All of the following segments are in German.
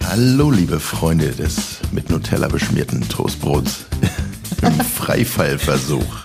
Hallo, liebe Freunde des mit Nutella beschmierten Toastbrots im Freifallversuch.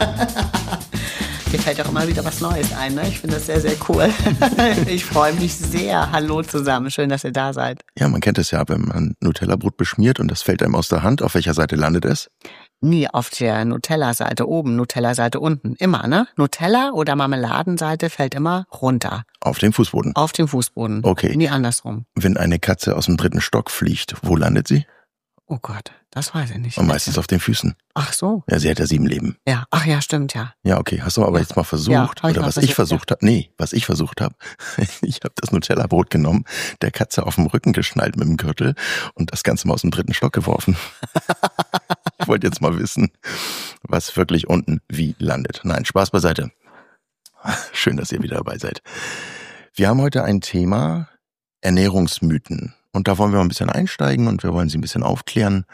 Dir fällt auch immer wieder was Neues ein, ne? Ich finde das sehr, sehr cool. Ich freue mich sehr. Hallo zusammen, schön, dass ihr da seid. Ja, man kennt es ja, wenn man Nutella-Brot beschmiert und das fällt einem aus der Hand. Auf welcher Seite landet es? Nie auf der Nutella-Seite oben, Nutella-Seite unten. Immer, ne? Nutella- oder Marmeladenseite fällt immer runter. Auf dem Fußboden. Auf dem Fußboden. Okay. Nie andersrum. Wenn eine Katze aus dem 3. Stock fliegt, wo landet sie? Oh Gott, das weiß ich nicht. Und meistens auf den Füßen. Ach so. Ja, sie hat ja 7 Leben. Ja, ach ja, stimmt, ja. Ja, okay. Hast du aber jetzt mal versucht, Ja, hab ich oder mal was ich versucht, versucht habe? Nee, was ich versucht habe. Ich habe das Nutella-Brot genommen, der Katze auf dem Rücken geschnallt mit dem Gürtel und das Ganze mal aus dem 3. Stock geworfen. Ich wollte jetzt mal wissen, was wirklich unten wie landet. Nein, Spaß beiseite. Schön, dass ihr wieder dabei seid. Wir haben heute ein Thema, Ernährungsmythen. Und da wollen wir mal ein bisschen einsteigen und wir wollen sie ein bisschen aufklären.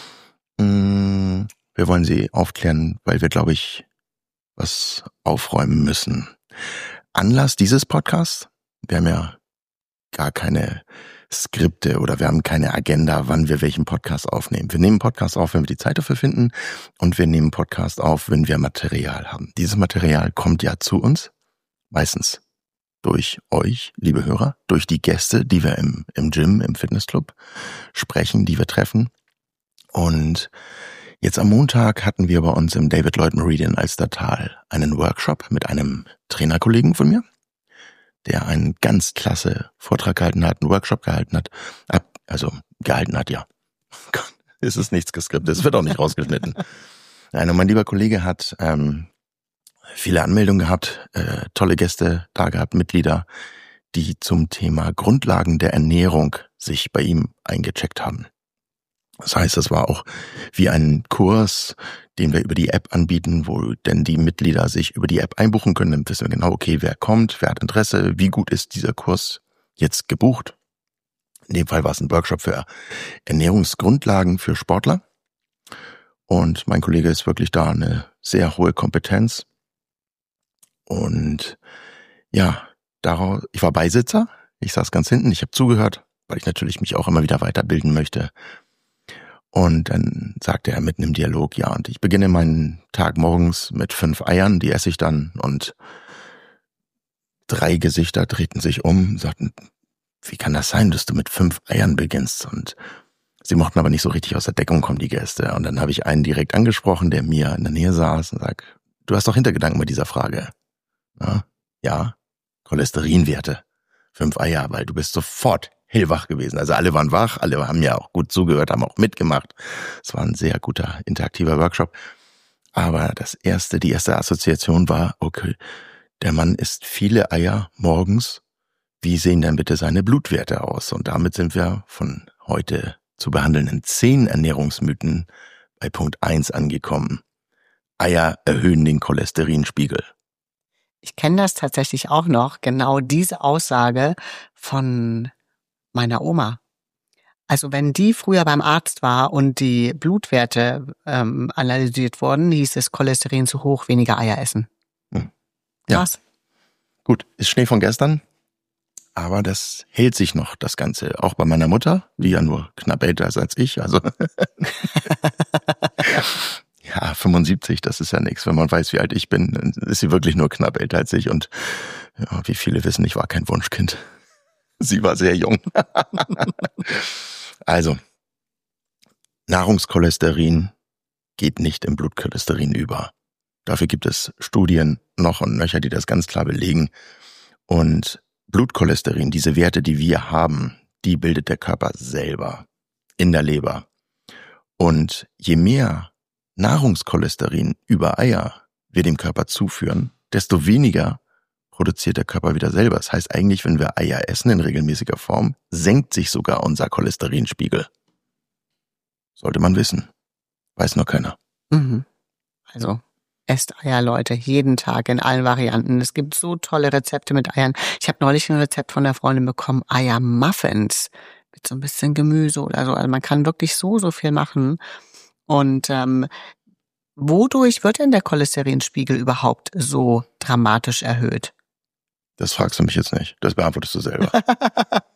Wir wollen sie aufklären, weil wir, glaube ich, was aufräumen müssen. Anlass dieses Podcasts, wir haben ja gar keine Skripte oder wir haben keine Agenda, wann wir welchen Podcast aufnehmen. Wir nehmen Podcast auf, wenn wir die Zeit dafür finden und wir nehmen Podcast auf, wenn wir Material haben. Dieses Material kommt ja zu uns, meistens durch euch, liebe Hörer, durch die Gäste, die wir im Gym, im Fitnessclub sprechen, die wir treffen. Und jetzt am Montag hatten wir bei uns im David Lloyd Meridian Alstertal einen Workshop mit einem Trainerkollegen von mir, der einen ganz klasse Vortrag gehalten hat, einen Workshop gehalten hat. Ja. Es ist nichts geskriptet, es wird auch nicht rausgeschnitten. Nein, und mein lieber Kollege hat viele Anmeldungen gehabt, tolle Gäste da gehabt, Mitglieder, die zum Thema Grundlagen der Ernährung sich bei ihm eingecheckt haben. Das heißt, das war auch wie ein Kurs, den wir über die App anbieten, wo denn die Mitglieder sich über die App einbuchen können. Dann wissen wir genau, okay, wer kommt, wer hat Interesse, wie gut ist dieser Kurs jetzt gebucht. In dem Fall war es ein Workshop für Ernährungsgrundlagen für Sportler. Und mein Kollege ist wirklich da eine sehr hohe Kompetenz. Und ja, ich war Beisitzer, ich saß ganz hinten, ich habe zugehört, weil ich natürlich mich auch immer wieder weiterbilden möchte. Und dann sagte er mitten im Dialog, ja, und ich beginne meinen Tag morgens mit 5 Eiern, die esse ich dann. Und 3 Gesichter drehten sich um und sagten, wie kann das sein, dass du mit 5 Eiern beginnst? Und sie mochten aber nicht so richtig aus der Deckung kommen, die Gäste. Und dann habe ich einen direkt angesprochen, der mir in der Nähe saß und sagt, du hast doch Hintergedanken bei dieser Frage. Ja, Cholesterinwerte, 5 Eier, weil du bist sofort hellwach gewesen. Also alle waren wach, alle haben ja auch gut zugehört, haben auch mitgemacht. Es war ein sehr guter, interaktiver Workshop. Aber die erste Assoziation war, okay, der Mann isst viele Eier morgens. Wie sehen denn bitte seine Blutwerte aus? Und damit sind wir von heute zu behandelnden 10 Ernährungsmythen bei Punkt 1 angekommen. Eier erhöhen den Cholesterinspiegel. Ich kenne das tatsächlich auch noch, genau diese Aussage von meiner Oma. Also wenn die früher beim Arzt war und die Blutwerte analysiert wurden, hieß es Cholesterin zu hoch, weniger Eier essen. Ja. Krass. Gut, ist Schnee von gestern, aber das hält sich noch, das Ganze. Auch bei meiner Mutter, die ja nur knapp älter ist als ich, also ja, 75, das ist ja nichts. Wenn man weiß, wie alt ich bin, dann ist sie wirklich nur knapp älter als ich. Und ja, wie viele wissen, ich war kein Wunschkind. Sie war sehr jung. Also, Nahrungscholesterin geht nicht in Blutcholesterin über. Dafür gibt es Studien noch und nöcher, die das ganz klar belegen. Und Blutcholesterin, diese Werte, die wir haben, die bildet der Körper selber in der Leber. Und je mehr Nahrungscholesterin über Eier wir dem Körper zuführen, desto weniger produziert der Körper wieder selber. Das heißt eigentlich, wenn wir Eier essen in regelmäßiger Form, senkt sich sogar unser Cholesterinspiegel. Sollte man wissen. Weiß noch keiner. Also esst Eier, Leute, jeden Tag in allen Varianten. Es gibt so tolle Rezepte mit Eiern. Ich habe neulich ein Rezept von der Freundin bekommen, Eiermuffins mit so ein bisschen Gemüse oder so. Also man kann wirklich so viel machen. Und wodurch wird denn der Cholesterinspiegel überhaupt so dramatisch erhöht? Das fragst du mich jetzt nicht. Das beantwortest du selber.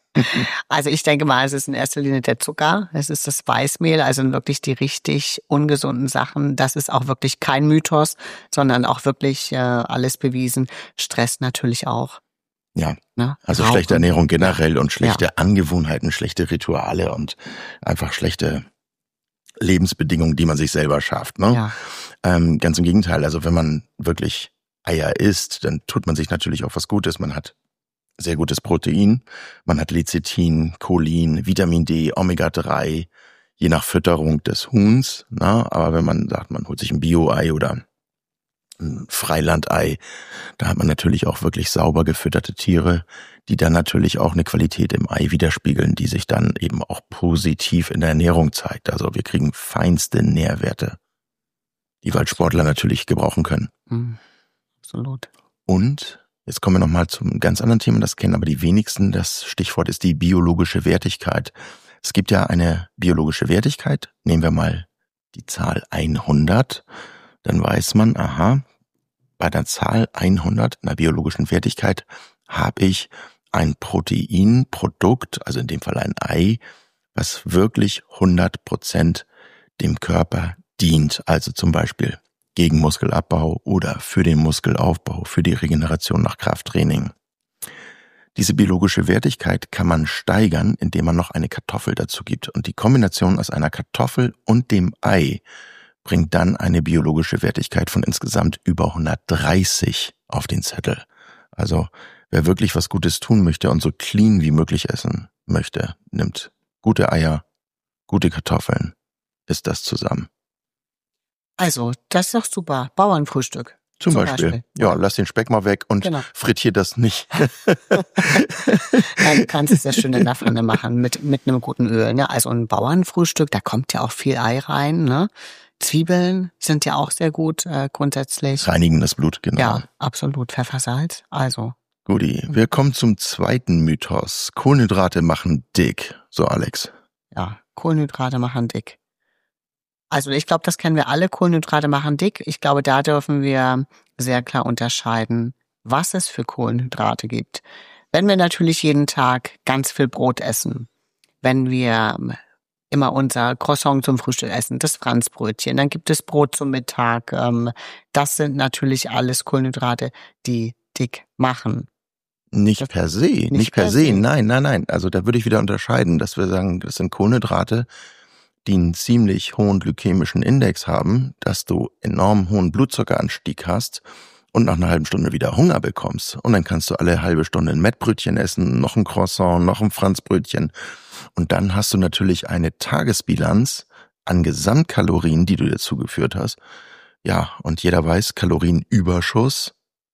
Also ich denke mal, es ist in erster Linie der Zucker, es ist das Weißmehl, also wirklich die richtig ungesunden Sachen. Das ist auch wirklich kein Mythos, sondern auch wirklich alles bewiesen. Stress natürlich auch. Ja, Ne? also Rauchen. schlechte Ernährung generell und schlechte Ja. Angewohnheiten, schlechte Rituale und einfach schlechte Lebensbedingungen, die man sich selber schafft. Ne? Ja. Ganz im Gegenteil, also wenn man wirklich Eier isst, dann tut man sich natürlich auch was Gutes. Man hat sehr gutes Protein, man hat Lecithin, Cholin, Vitamin D, Omega-3, je nach Fütterung des Huhns. Ne? Aber wenn man sagt, man holt sich ein Bio-Ei oder ein Freilandei, da hat man natürlich auch wirklich sauber gefütterte Tiere, die dann natürlich auch eine Qualität im Ei widerspiegeln, die sich dann eben auch positiv in der Ernährung zeigt. Also wir kriegen feinste Nährwerte, die Waldsportler natürlich gebrauchen können. Absolut. Und jetzt kommen wir nochmal zum ganz anderen Thema, das kennen aber die wenigsten. Das Stichwort ist die biologische Wertigkeit. Es gibt ja eine biologische Wertigkeit. Nehmen wir mal die Zahl 100. Dann weiß man, aha, bei der Zahl 100, einer biologischen Wertigkeit, habe ich ein Proteinprodukt, also in dem Fall ein Ei, was wirklich 100% dem Körper dient. Also zum Beispiel gegen Muskelabbau oder für den Muskelaufbau, für die Regeneration nach Krafttraining. Diese biologische Wertigkeit kann man steigern, indem man noch eine Kartoffel dazu gibt. Und die Kombination aus einer Kartoffel und dem Ei bringt dann eine biologische Wertigkeit von insgesamt über 130 auf den Zettel. Also wer wirklich was Gutes tun möchte und so clean wie möglich essen möchte, nimmt gute Eier, gute Kartoffeln, isst das zusammen. Also, das ist doch super. Bauernfrühstück. Zum Beispiel. Ja, lass den Speck mal weg und frittier das nicht. Du kannst es ja schön in der Pfanne machen mit einem guten Öl. Ne? Also ein Bauernfrühstück, da kommt ja auch viel Ei rein. Ne? Zwiebeln sind ja auch sehr gut grundsätzlich. Reinigen das Blut, genau. Ja, absolut. Pfeffersalz, also. Guti, wir kommen zum zweiten Mythos. Kohlenhydrate machen dick. So, Alex. Ja, Kohlenhydrate machen dick. Also ich glaube, das kennen wir alle. Kohlenhydrate machen dick. Ich glaube, da dürfen wir sehr klar unterscheiden, was es für Kohlenhydrate gibt. Wenn wir natürlich jeden Tag ganz viel Brot essen, wenn wir immer unser Croissant zum Frühstück essen, das Franzbrötchen, dann gibt es Brot zum Mittag. Das sind natürlich alles Kohlenhydrate, die dick machen. Nicht per se, nicht per se. Nein. Also da würde ich wieder unterscheiden, dass wir sagen, das sind Kohlenhydrate, die einen ziemlich hohen glykämischen Index haben, dass du enorm hohen Blutzuckeranstieg hast und nach einer halben Stunde wieder Hunger bekommst. Und dann kannst du alle halbe Stunde ein Mettbrötchen essen, noch ein Croissant, noch ein Franzbrötchen. Und dann hast du natürlich eine Tagesbilanz an Gesamtkalorien, die du dir zugeführt hast. Ja, und jeder weiß, Kalorienüberschuss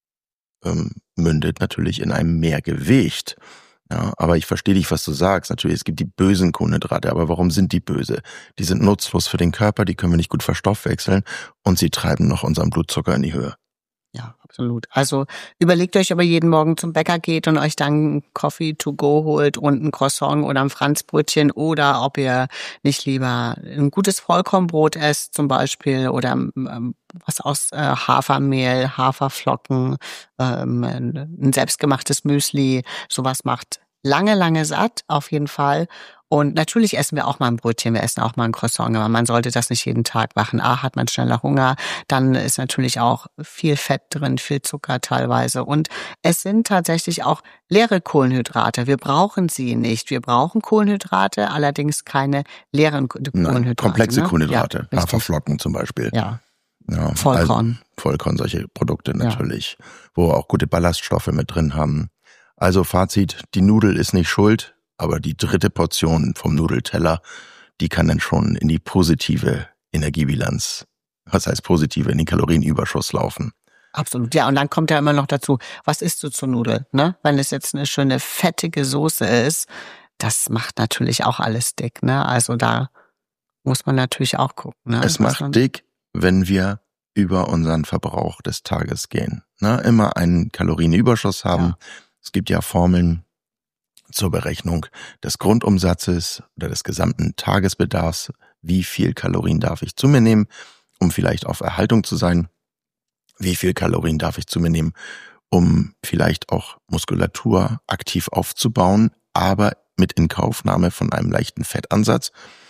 mündet natürlich in einem Mehrgewicht. Ja, aber ich verstehe dich, was du sagst. Natürlich, es gibt die bösen Kohlenhydrate, aber warum sind die böse? Die sind nutzlos für den Körper, die können wir nicht gut verstoffwechseln und sie treiben noch unseren Blutzucker in die Höhe. Ja, absolut. Also überlegt euch, ob ihr jeden Morgen zum Bäcker geht und euch dann einen Coffee to go holt und ein Croissant oder ein Franzbrötchen oder ob ihr nicht lieber ein gutes Vollkornbrot esst zum Beispiel oder was aus Hafermehl, Haferflocken, ein selbstgemachtes Müsli, sowas macht lange satt auf jeden Fall. Und natürlich essen wir auch mal ein Brötchen, wir essen auch mal ein Croissant, aber man sollte das nicht jeden Tag machen. Hat man schneller Hunger, dann ist natürlich auch viel Fett drin, viel Zucker teilweise. Und es sind tatsächlich auch leere Kohlenhydrate. Wir brauchen sie nicht. Wir brauchen Kohlenhydrate, allerdings keine leeren Kohlenhydrate. Nein, komplexe Kohlenhydrate, Ja, Haferflocken zum Beispiel. Ja. Vollkorn. Also Vollkorn, solche Produkte natürlich, wo auch gute Ballaststoffe mit drin haben. Also Fazit, die Nudel ist nicht schuld, aber die dritte Portion vom Nudelteller, die kann dann schon in die positive Energiebilanz, was heißt positive, in den Kalorienüberschuss laufen. Absolut, ja. Und dann kommt ja immer noch dazu, was isst du zur Nudel? Ne? Wenn es jetzt eine schöne fettige Soße ist, das macht natürlich auch alles dick. Ne? Also da muss man natürlich auch gucken. Ne? Es macht dick, wenn wir über unseren Verbrauch des Tages gehen. Ne? Immer einen Kalorienüberschuss haben. Ja. Es gibt ja Formeln zur Berechnung des Grundumsatzes oder des gesamten Tagesbedarfs. Wie viel Kalorien darf ich zu mir nehmen, um vielleicht auf Erhaltung zu sein? Wie viel Kalorien darf ich zu mir nehmen, um vielleicht auch Muskulatur aktiv aufzubauen, aber mit Inkaufnahme von einem leichten Fettansatz.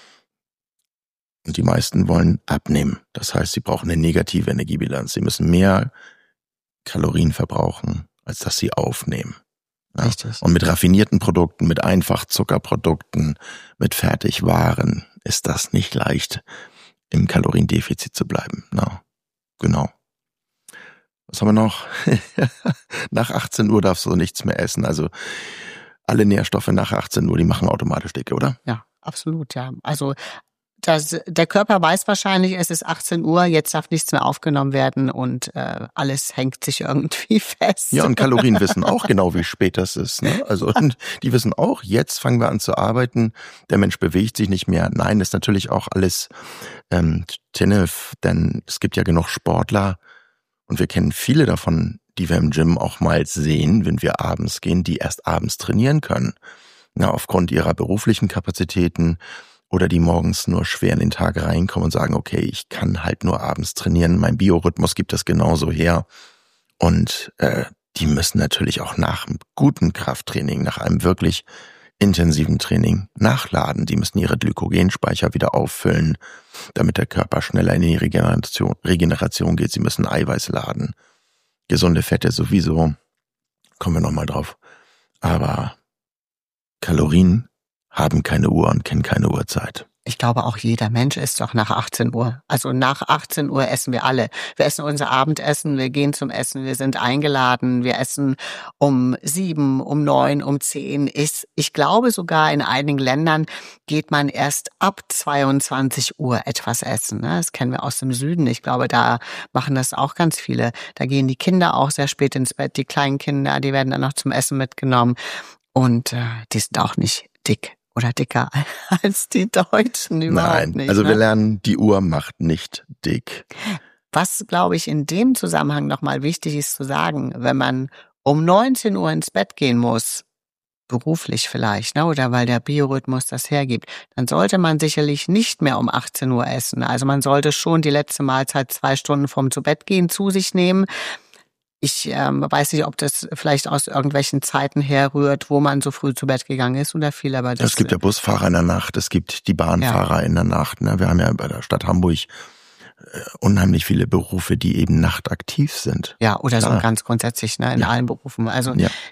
Und die meisten wollen abnehmen. Das heißt, sie brauchen eine negative Energiebilanz. Sie müssen mehr Kalorien verbrauchen, als dass sie aufnehmen. Ja. Richtig. Und mit raffinierten Produkten, mit Einfachzuckerprodukten, mit Fertigwaren ist das nicht leicht, im Kaloriendefizit zu bleiben. Ja. Genau. Was haben wir noch? Nach 18 Uhr darfst du nichts mehr essen. Also alle Nährstoffe nach 18 Uhr, die machen automatisch dicke, oder? Ja, absolut, ja. Also der Körper weiß wahrscheinlich, es ist 18 Uhr, jetzt darf nichts mehr aufgenommen werden und alles hängt sich irgendwie fest. Ja, und Kalorien wissen auch genau, wie spät das ist. Ne? Also und die wissen auch, jetzt fangen wir an zu arbeiten, der Mensch bewegt sich nicht mehr. Nein, das ist natürlich auch alles Tinnef, denn es gibt ja genug Sportler und wir kennen viele davon, die wir im Gym auch mal sehen, wenn wir abends gehen, die erst abends trainieren können. Ja, aufgrund ihrer beruflichen Kapazitäten oder die morgens nur schwer in den Tag reinkommen und sagen, okay, ich kann halt nur abends trainieren, mein Biorhythmus gibt das genauso her. Und die müssen natürlich auch nach einem guten Krafttraining, nach einem wirklich intensiven Training nachladen. Die müssen ihre Glykogenspeicher wieder auffüllen, damit der Körper schneller in die Regeneration geht. Sie müssen Eiweiß laden. Gesunde Fette sowieso, kommen wir nochmal drauf. Aber Kalorien haben keine Uhr und kennen keine Uhrzeit. Ich glaube, auch jeder Mensch isst doch nach 18 Uhr. Also nach 18 Uhr essen wir alle. Wir essen unser Abendessen, wir gehen zum Essen, wir sind eingeladen, wir essen um 7, um 9, um 10. Ich glaube sogar in einigen Ländern geht man erst ab 22 Uhr etwas essen. Das kennen wir aus dem Süden. Ich glaube, da machen das auch ganz viele. Da gehen die Kinder auch sehr spät ins Bett, die kleinen Kinder, die werden dann noch zum Essen mitgenommen. Und die sind auch nicht dick oder dicker als die Deutschen überhaupt nicht. Nein, also wir lernen, die Uhr macht nicht dick. Was, glaube ich, in dem Zusammenhang nochmal wichtig ist zu sagen, wenn man um 19 Uhr ins Bett gehen muss, beruflich vielleicht, ne, oder weil der Biorhythmus das hergibt, dann sollte man sicherlich nicht mehr um 18 Uhr essen. Also man sollte schon die letzte Mahlzeit 2 Stunden vorm Zubettgehen zu sich nehmen. Ich weiß nicht, ob das vielleicht aus irgendwelchen Zeiten herrührt, wo man so früh zu Bett gegangen ist oder viel, aber das... Es gibt ja Busfahrer in der Nacht, es gibt die Bahnfahrer in der Nacht. Ne? Wir haben ja bei der Stadt Hamburg unheimlich viele Berufe, die eben nachtaktiv sind. Ja, oder so ganz grundsätzlich, ne, in allen Berufen. Also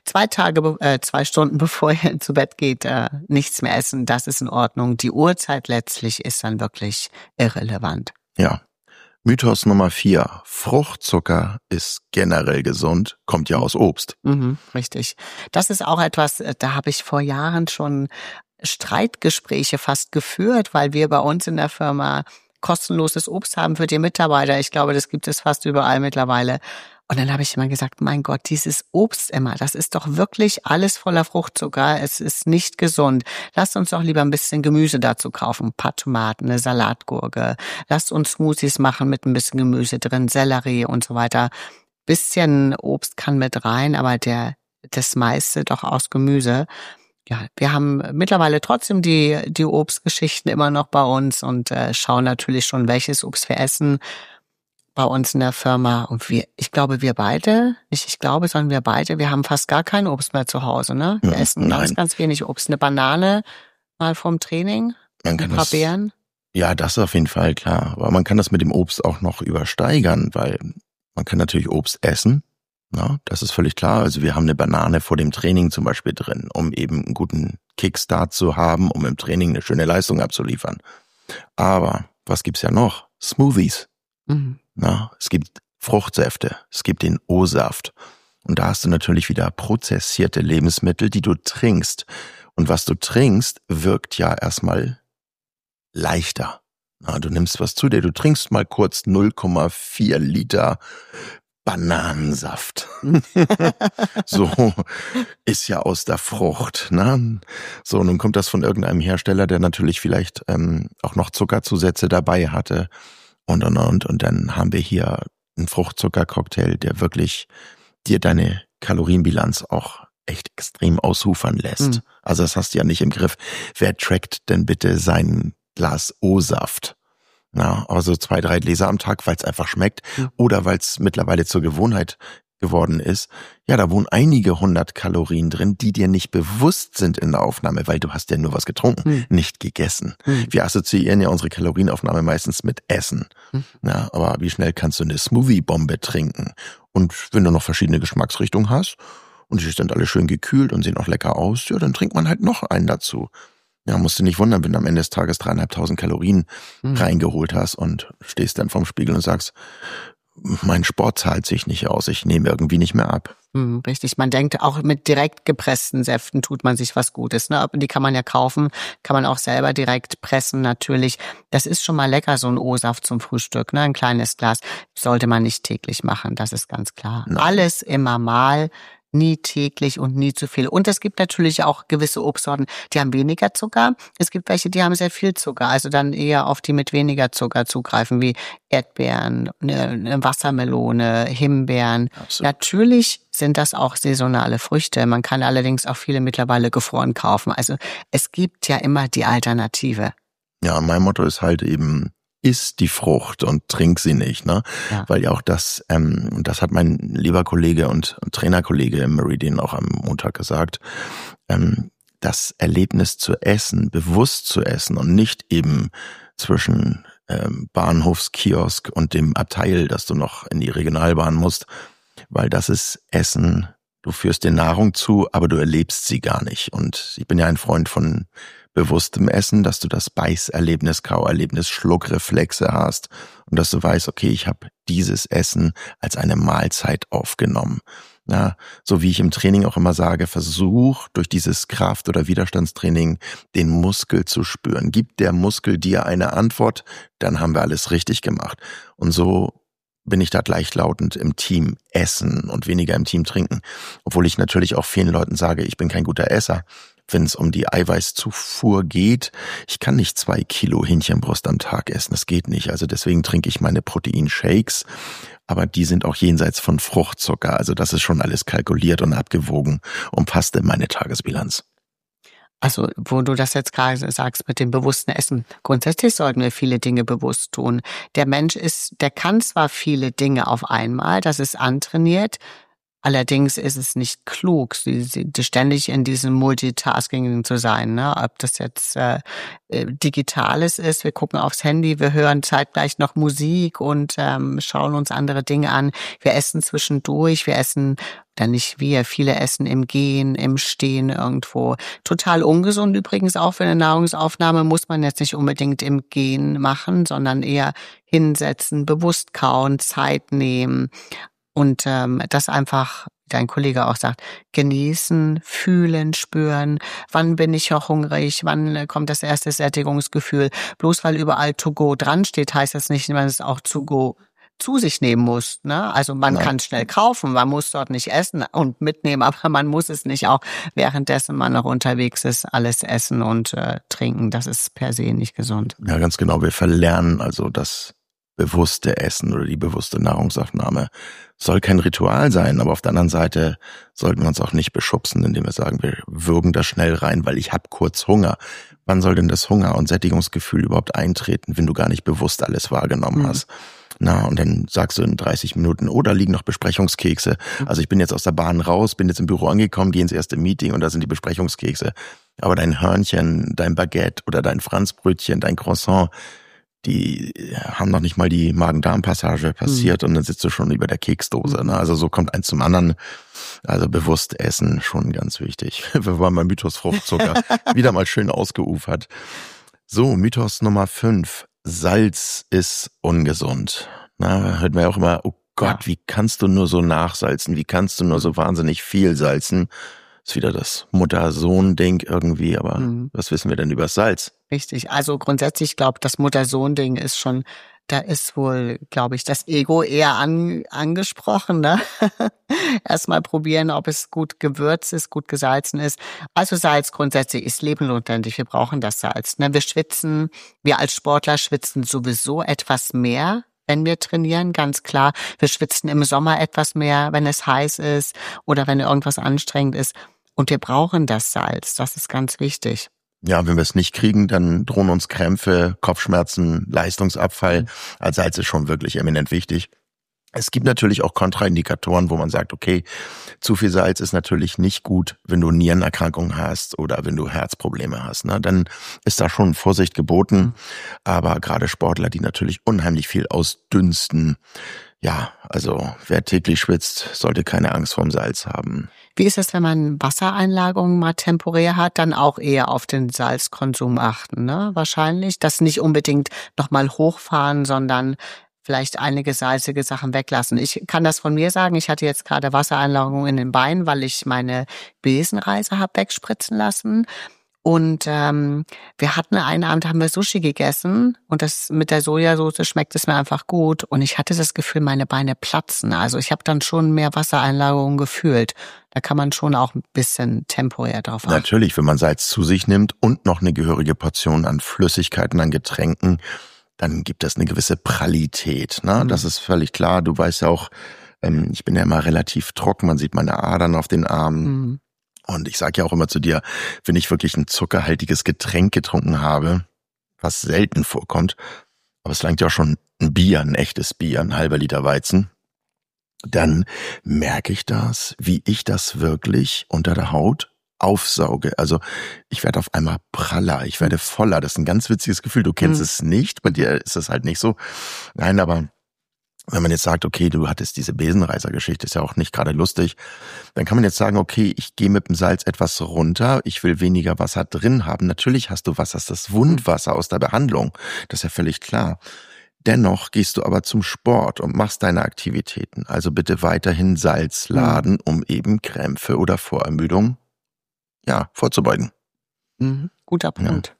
2 Stunden bevor ihr zu Bett geht, nichts mehr essen, das ist in Ordnung. Die Uhrzeit letztlich ist dann wirklich irrelevant. Ja. Mythos Nummer 4. Fruchtzucker ist generell gesund, kommt ja aus Obst. Richtig. Das ist auch etwas, da habe ich vor Jahren schon Streitgespräche fast geführt, weil wir bei uns in der Firma kostenloses Obst haben für die Mitarbeiter. Ich glaube, das gibt es fast überall mittlerweile. Und dann habe ich immer gesagt, mein Gott, dieses Obst immer, das ist doch wirklich alles voller Fruchtzucker. Es ist nicht gesund. Lasst uns doch lieber ein bisschen Gemüse dazu kaufen. Ein paar Tomaten, eine Salatgurke. Lasst uns Smoothies machen mit ein bisschen Gemüse drin, Sellerie und so weiter. Bisschen Obst kann mit rein, aber das meiste doch aus Gemüse. Ja, wir haben mittlerweile trotzdem die Obstgeschichten immer noch bei uns und schauen natürlich schon, welches Obst wir essen bei uns in der Firma. Und wir haben fast gar kein Obst mehr zu Hause, ne? Wir essen ganz wenig Obst. Eine Banane mal vom Training, ein paar Beeren. Ja, das ist auf jeden Fall klar. Aber man kann das mit dem Obst auch noch übersteigern, weil man kann natürlich Obst essen. Ja, das ist völlig klar. Also wir haben eine Banane vor dem Training zum Beispiel drin, um eben einen guten Kickstart zu haben, um im Training eine schöne Leistung abzuliefern. Aber was gibt's ja noch? Smoothies. Na, es gibt Fruchtsäfte, es gibt den O-Saft. Und da hast du natürlich wieder prozessierte Lebensmittel, die du trinkst. Und was du trinkst, wirkt ja erstmal leichter. Na, du nimmst was zu dir, du trinkst mal kurz 0,4 Liter Bananensaft. So, ist ja aus der Frucht. Ne? So, nun kommt das von irgendeinem Hersteller, der natürlich vielleicht auch noch Zuckerzusätze dabei hatte. Und dann haben wir hier einen Fruchtzuckercocktail, der wirklich dir deine Kalorienbilanz auch echt extrem ausufern lässt. Also das hast du ja nicht im Griff. Wer trackt denn bitte sein Glas O-Saft? Na, also 2, 3 Gläser am Tag, weil es einfach schmeckt oder weil es mittlerweile zur Gewohnheit geworden ist, ja, da wohnen einige 100 Kalorien drin, die dir nicht bewusst sind in der Aufnahme, weil du hast ja nur was getrunken, nicht gegessen. Wir assoziieren ja unsere Kalorienaufnahme meistens mit Essen. Ja, aber wie schnell kannst du eine Smoothie-Bombe trinken? Und wenn du noch verschiedene Geschmacksrichtungen hast und die sind alle schön gekühlt und sehen auch lecker aus, ja, dann trinkt man halt noch einen dazu. Ja, musst du nicht wundern, wenn du am Ende des Tages 3.500 Kalorien reingeholt hast und stehst dann vorm Spiegel und sagst, mein Sport zahlt sich nicht aus, ich nehme irgendwie nicht mehr ab. Richtig, man denkt, auch mit direkt gepressten Säften tut man sich was Gutes. Ne? Die kann man ja kaufen, kann man auch selber direkt pressen natürlich. Das ist schon mal lecker, so ein O-Saft zum Frühstück, ne? Ein kleines Glas. Sollte man nicht täglich machen, das ist ganz klar. Nein. Alles immer mal, nie täglich und nie zu viel. Und es gibt natürlich auch gewisse Obstsorten, die haben weniger Zucker. Es gibt welche, die haben sehr viel Zucker. Also dann eher auf die mit weniger Zucker zugreifen, wie Erdbeeren, eine Wassermelone, Himbeeren. Absolut. Natürlich sind das auch saisonale Früchte. Man kann allerdings auch viele mittlerweile gefroren kaufen. Also es gibt ja immer die Alternative. Ja, mein Motto ist halt eben, iss die Frucht und trink sie nicht, ne? Ja. Weil ja auch das, und das hat mein lieber Kollege und Trainerkollege im Meridian auch am Montag gesagt, das Erlebnis zu essen, bewusst zu essen und nicht eben zwischen Bahnhofskiosk und dem Abteil, dass du noch in die Regionalbahn musst, weil das ist Essen, du führst dir Nahrung zu, aber du erlebst sie gar nicht. Und ich bin ja ein Freund von bewusstem Essen, dass du das Beißerlebnis, Kauerlebnis, Schluckreflexe hast und dass du weißt, okay, ich habe dieses Essen als eine Mahlzeit aufgenommen. Ja, so wie ich im Training auch immer sage, versuch durch dieses Kraft- oder Widerstandstraining den Muskel zu spüren. Gibt der Muskel dir eine Antwort, dann haben wir alles richtig gemacht. Und so bin ich da gleichlautend im Team essen und weniger im Team trinken. Obwohl ich natürlich auch vielen Leuten sage, ich bin kein guter Esser. Wenn es um die Eiweißzufuhr geht, ich kann nicht 2 Kilo Hähnchenbrust am Tag essen, das geht nicht. Also deswegen trinke ich meine Proteinshakes, aber die sind auch jenseits von Fruchtzucker. Also das ist schon alles kalkuliert und abgewogen und passt in meine Tagesbilanz. Also, wo du das jetzt gerade sagst mit dem bewussten Essen. Grundsätzlich sollten wir viele Dinge bewusst tun. Der Mensch der kann zwar viele Dinge auf einmal, das ist antrainiert, allerdings ist es nicht klug, ständig in diesem Multitasking zu sein, ne? Ob das jetzt Digitales ist, wir gucken aufs Handy, wir hören zeitgleich noch Musik und schauen uns andere Dinge an. Wir essen zwischendurch, viele essen im Gehen, im Stehen irgendwo. Total ungesund übrigens auch für eine Nahrungsaufnahme, muss man jetzt nicht unbedingt im Gehen machen, sondern eher hinsetzen, bewusst kauen, Zeit nehmen. Und das einfach, wie dein Kollege auch sagt, genießen, fühlen, spüren, wann bin ich auch hungrig, wann kommt das erste Sättigungsgefühl. Bloß weil überall To Go dran steht, heißt das nicht, dass man es auch To Go zu sich nehmen muss. Ne? Also man kann schnell kaufen, man muss dort nicht essen und mitnehmen, aber man muss es nicht auch währenddessen man noch unterwegs ist, alles essen und trinken. Das ist per se nicht gesund. Ja, ganz genau. Wir verlernen also das bewusste Essen oder die bewusste Nahrungsaufnahme. Soll kein Ritual sein, aber auf der anderen Seite sollten wir uns auch nicht beschubsen, indem wir sagen, wir würgen da schnell rein, weil ich habe kurz Hunger. Wann soll denn das Hunger- und Sättigungsgefühl überhaupt eintreten, wenn du gar nicht bewusst alles wahrgenommen hast? Na, und dann sagst du in 30 Minuten, oh, da liegen noch Besprechungskekse. Also ich bin jetzt aus der Bahn raus, bin jetzt im Büro angekommen, gehe ins erste Meeting und da sind die Besprechungskekse. Aber dein Hörnchen, dein Baguette oder dein Franzbrötchen, dein Croissant, die haben noch nicht mal die Magen-Darm-Passage passiert und dann sitzt du schon über der Keksdose. Ne? Also so kommt eins zum anderen. Also bewusst essen, schon ganz wichtig. Wir waren beim Mythos Fruchtzucker. Wieder mal schön ausgeufert. So, Mythos Nummer 5. Salz ist ungesund. Na, hört man ja auch immer, oh Gott, wie kannst du nur so nachsalzen? Wie kannst du nur so wahnsinnig viel salzen? Ist wieder das Mutter-Sohn-Ding irgendwie, aber was wissen wir denn über Salz? Richtig, also grundsätzlich, ich glaube, das Mutter-Sohn-Ding ist schon, da ist wohl, glaube ich, das Ego eher angesprochen, ne? Erstmal probieren, ob es gut gewürzt ist, gut gesalzen ist. Also Salz grundsätzlich ist lebensnotwendig, wir brauchen das Salz. Ne? Wir als Sportler schwitzen sowieso etwas mehr, wenn wir trainieren, ganz klar. Wir schwitzen im Sommer etwas mehr, wenn es heiß ist oder wenn irgendwas anstrengend ist. Und wir brauchen das Salz, das ist ganz wichtig. Ja, wenn wir es nicht kriegen, dann drohen uns Krämpfe, Kopfschmerzen, Leistungsabfall. Also Salz ist schon wirklich eminent wichtig. Es gibt natürlich auch Kontraindikatoren, wo man sagt, okay, zu viel Salz ist natürlich nicht gut, wenn du Nierenerkrankungen hast oder wenn du Herzprobleme hast. Ne? Dann ist da schon Vorsicht geboten. Aber gerade Sportler, die natürlich unheimlich viel ausdünsten, ja, also wer täglich schwitzt, sollte keine Angst vorm Salz haben. Wie ist es, wenn man Wassereinlagerungen mal temporär hat, dann auch eher auf den Salzkonsum achten, ne? Wahrscheinlich. Das nicht unbedingt nochmal hochfahren, sondern vielleicht einige salzige Sachen weglassen. Ich kann das von mir sagen, ich hatte jetzt gerade Wassereinlagerungen in den Beinen, weil ich meine Besenreise habe wegspritzen lassen. Und wir hatten einen Abend, haben wir Sushi gegessen und das mit der Sojasauce schmeckt es mir einfach gut. Und ich hatte das Gefühl, meine Beine platzen. Also ich habe dann schon mehr Wassereinlagerungen gefühlt. Da kann man schon auch ein bisschen temporär drauf achten. Natürlich, wenn man Salz zu sich nimmt und noch eine gehörige Portion an Flüssigkeiten, an Getränken, dann gibt das eine gewisse Prallität. Ne? Das ist völlig klar. Du weißt ja auch, ich bin ja immer relativ trocken. Man sieht meine Adern auf den Armen. Und ich sage ja auch immer zu dir, wenn ich wirklich ein zuckerhaltiges Getränk getrunken habe, was selten vorkommt, aber es langt ja auch schon ein Bier, ein echtes Bier, ein halber Liter Weizen, dann merke ich das, wie ich das wirklich unter der Haut aufsauge. Also ich werde auf einmal praller, ich werde voller. Das ist ein ganz witziges Gefühl. Du kennst es nicht, bei dir ist es halt nicht so. Nein, aber wenn man jetzt sagt, okay, du hattest diese Besenreißer-Geschichte, ist ja auch nicht gerade lustig, dann kann man jetzt sagen, okay, ich gehe mit dem Salz etwas runter, ich will weniger Wasser drin haben. Natürlich hast du Wasser, das ist das Wundwasser aus der Behandlung, das ist ja völlig klar. Dennoch gehst du aber zum Sport und machst deine Aktivitäten. Also bitte weiterhin Salz laden, um eben Krämpfe oder Vorermüdung, ja, vorzubeugen. Guter Punkt.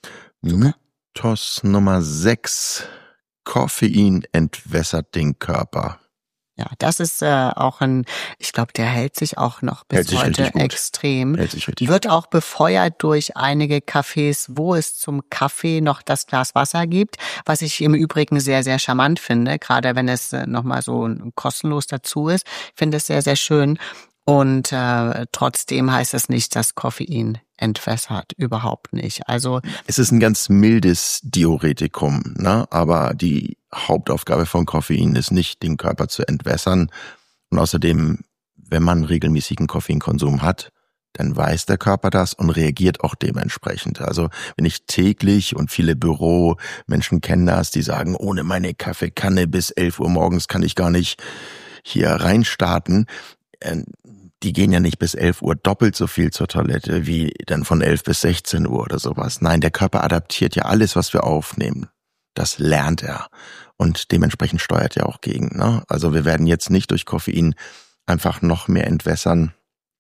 Mythos Nummer 6. Koffein entwässert den Körper. Ja, das ist auch ich glaube, der hält sich auch noch bis heute extrem. Hält sich richtig Wird auch befeuert durch einige Cafés, wo es zum Kaffee noch das Glas Wasser gibt, was ich im Übrigen sehr, sehr charmant finde, gerade wenn es nochmal so kostenlos dazu ist. Ich finde es sehr, sehr schön. Und trotzdem heißt es nicht, dass Koffein entwässert, überhaupt nicht. Also es ist ein ganz mildes Diuretikum, ne? Aber die Hauptaufgabe von Koffein ist nicht, den Körper zu entwässern. Und außerdem, wenn man regelmäßigen Koffeinkonsum hat, dann weiß der Körper das und reagiert auch dementsprechend. Also wenn ich täglich, und viele Büromenschen kennen das, die sagen, ohne meine Kaffeekanne bis 11 Uhr morgens kann ich gar nicht hier reinstarten. Die gehen ja nicht bis 11 Uhr doppelt so viel zur Toilette wie dann von 11 bis 16 Uhr oder sowas. Nein, der Körper adaptiert ja alles, was wir aufnehmen. Das lernt er und dementsprechend steuert er auch gegen. Ne? Also wir werden jetzt nicht durch Koffein einfach noch mehr entwässern.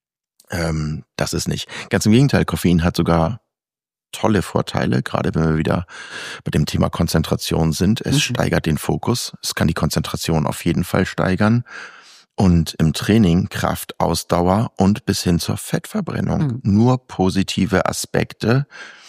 Das ist nicht. Ganz im Gegenteil, Koffein hat sogar tolle Vorteile, gerade wenn wir wieder bei dem Thema Konzentration sind. Es steigert den Fokus, es kann die Konzentration auf jeden Fall steigern. Und im Training Kraft, Ausdauer und bis hin zur Fettverbrennung. Nur positive Aspekte.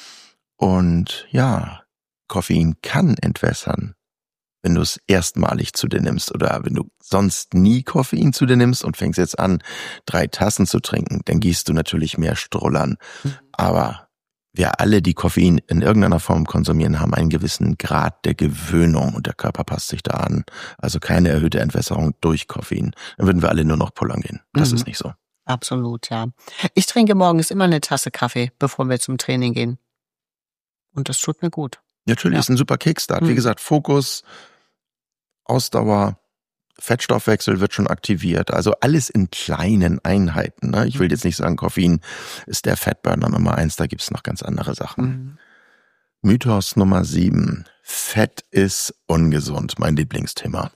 Und ja, Koffein kann entwässern, wenn du es erstmalig zu dir nimmst oder wenn du sonst nie Koffein zu dir nimmst und fängst jetzt an, 3 Tassen zu trinken, dann gehst du natürlich mehr strullern. Aber wir alle, die Koffein in irgendeiner Form konsumieren, haben einen gewissen Grad der Gewöhnung und der Körper passt sich da an. Also keine erhöhte Entwässerung durch Koffein. Dann würden wir alle nur noch pullern gehen. Das ist nicht so. Absolut, ja. Ich trinke morgens immer eine Tasse Kaffee, bevor wir zum Training gehen. Und das tut mir gut. Natürlich, ist ein super Kickstart. Wie gesagt, Fokus, Ausdauer, Fettstoffwechsel wird schon aktiviert. Also alles in kleinen Einheiten. Ne? Ich will jetzt nicht sagen, Koffein ist der Fettburner Nummer 1, da gibt's noch ganz andere Sachen. Mythos Nummer 7. Fett ist ungesund, mein Lieblingsthema.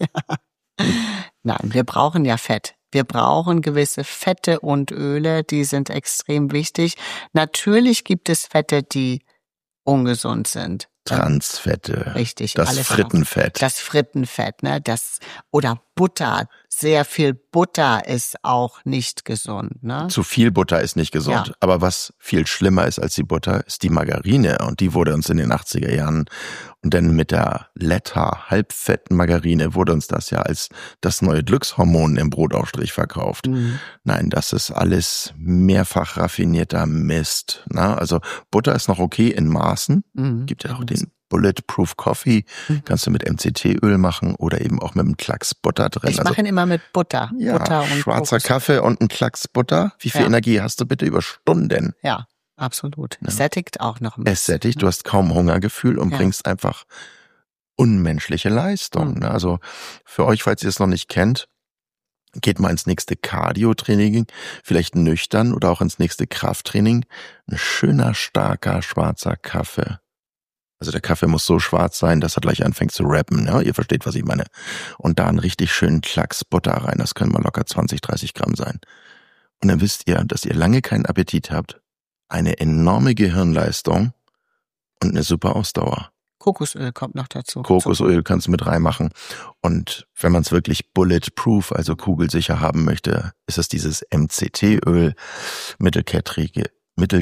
Nein, wir brauchen ja Fett. Wir brauchen gewisse Fette und Öle, die sind extrem wichtig. Natürlich gibt es Fette, die ungesund sind. Transfette. Richtig. Das Frittenfett. Das Frittenfett, ne? Oder Butter. Sehr viel Butter ist auch nicht gesund, ne? Zu viel Butter ist nicht gesund. Ja. Aber was viel schlimmer ist als die Butter, ist die Margarine. Und die wurde uns in den 80er Jahren und dann mit der Letta-Halbfett-Margarine wurde uns das ja als das neue Glückshormon im Brotaufstrich verkauft. Nein, das ist alles mehrfach raffinierter Mist. Na, also Butter ist noch okay in Maßen. Gibt ja auch den Bulletproof Coffee kannst du mit MCT-Öl machen oder eben auch mit einem Klacks Butter drin. Ich mache ihn immer mit Butter. Ja, Butter und schwarzer Kokos. Kaffee und ein Klacks Butter. Wie viel Energie hast du bitte über Stunden? Ja, absolut. Es sättigt auch noch ein bisschen. Es sättigt, du hast kaum Hungergefühl und bringst einfach unmenschliche Leistung. Ne? Also für euch, falls ihr es noch nicht kennt, geht mal ins nächste Cardio-Training, vielleicht nüchtern oder auch ins nächste Krafttraining. Ein schöner, starker, schwarzer Kaffee. Also der Kaffee muss so schwarz sein, dass er gleich anfängt zu rappen. Ja? Ihr versteht, was ich meine. Und da einen richtig schönen Klacks Butter rein. Das können mal locker 20, 30 Gramm sein. Und dann wisst ihr, dass ihr lange keinen Appetit habt, eine enorme Gehirnleistung und eine super Ausdauer. Kokosöl kommt noch dazu. Kokosöl kannst du mit reinmachen. Und wenn man es wirklich bulletproof, also kugelsicher haben möchte, ist es dieses MCT-Öl, mittelkettige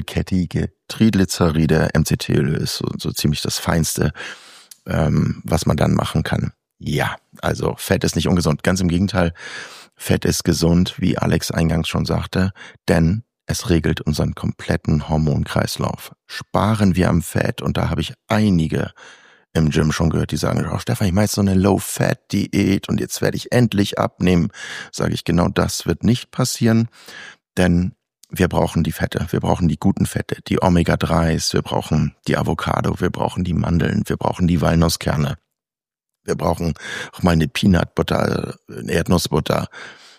Triglyceride. MCT-Öl ist so ziemlich das Feinste, was man dann machen kann. Ja, also Fett ist nicht ungesund. Ganz im Gegenteil, Fett ist gesund, wie Alex eingangs schon sagte, denn es regelt unseren kompletten Hormonkreislauf. Sparen wir am Fett, und da habe ich einige im Gym schon gehört, die sagen, oh Stefan, ich mache jetzt so eine Low-Fat-Diät und jetzt werde ich endlich abnehmen. Sage ich, genau das wird nicht passieren, denn wir brauchen die Fette, wir brauchen die guten Fette, die Omega-3s, wir brauchen die Avocado, wir brauchen die Mandeln, wir brauchen die Walnusskerne, wir brauchen auch mal eine Peanut-Butter, eine Erdnussbutter,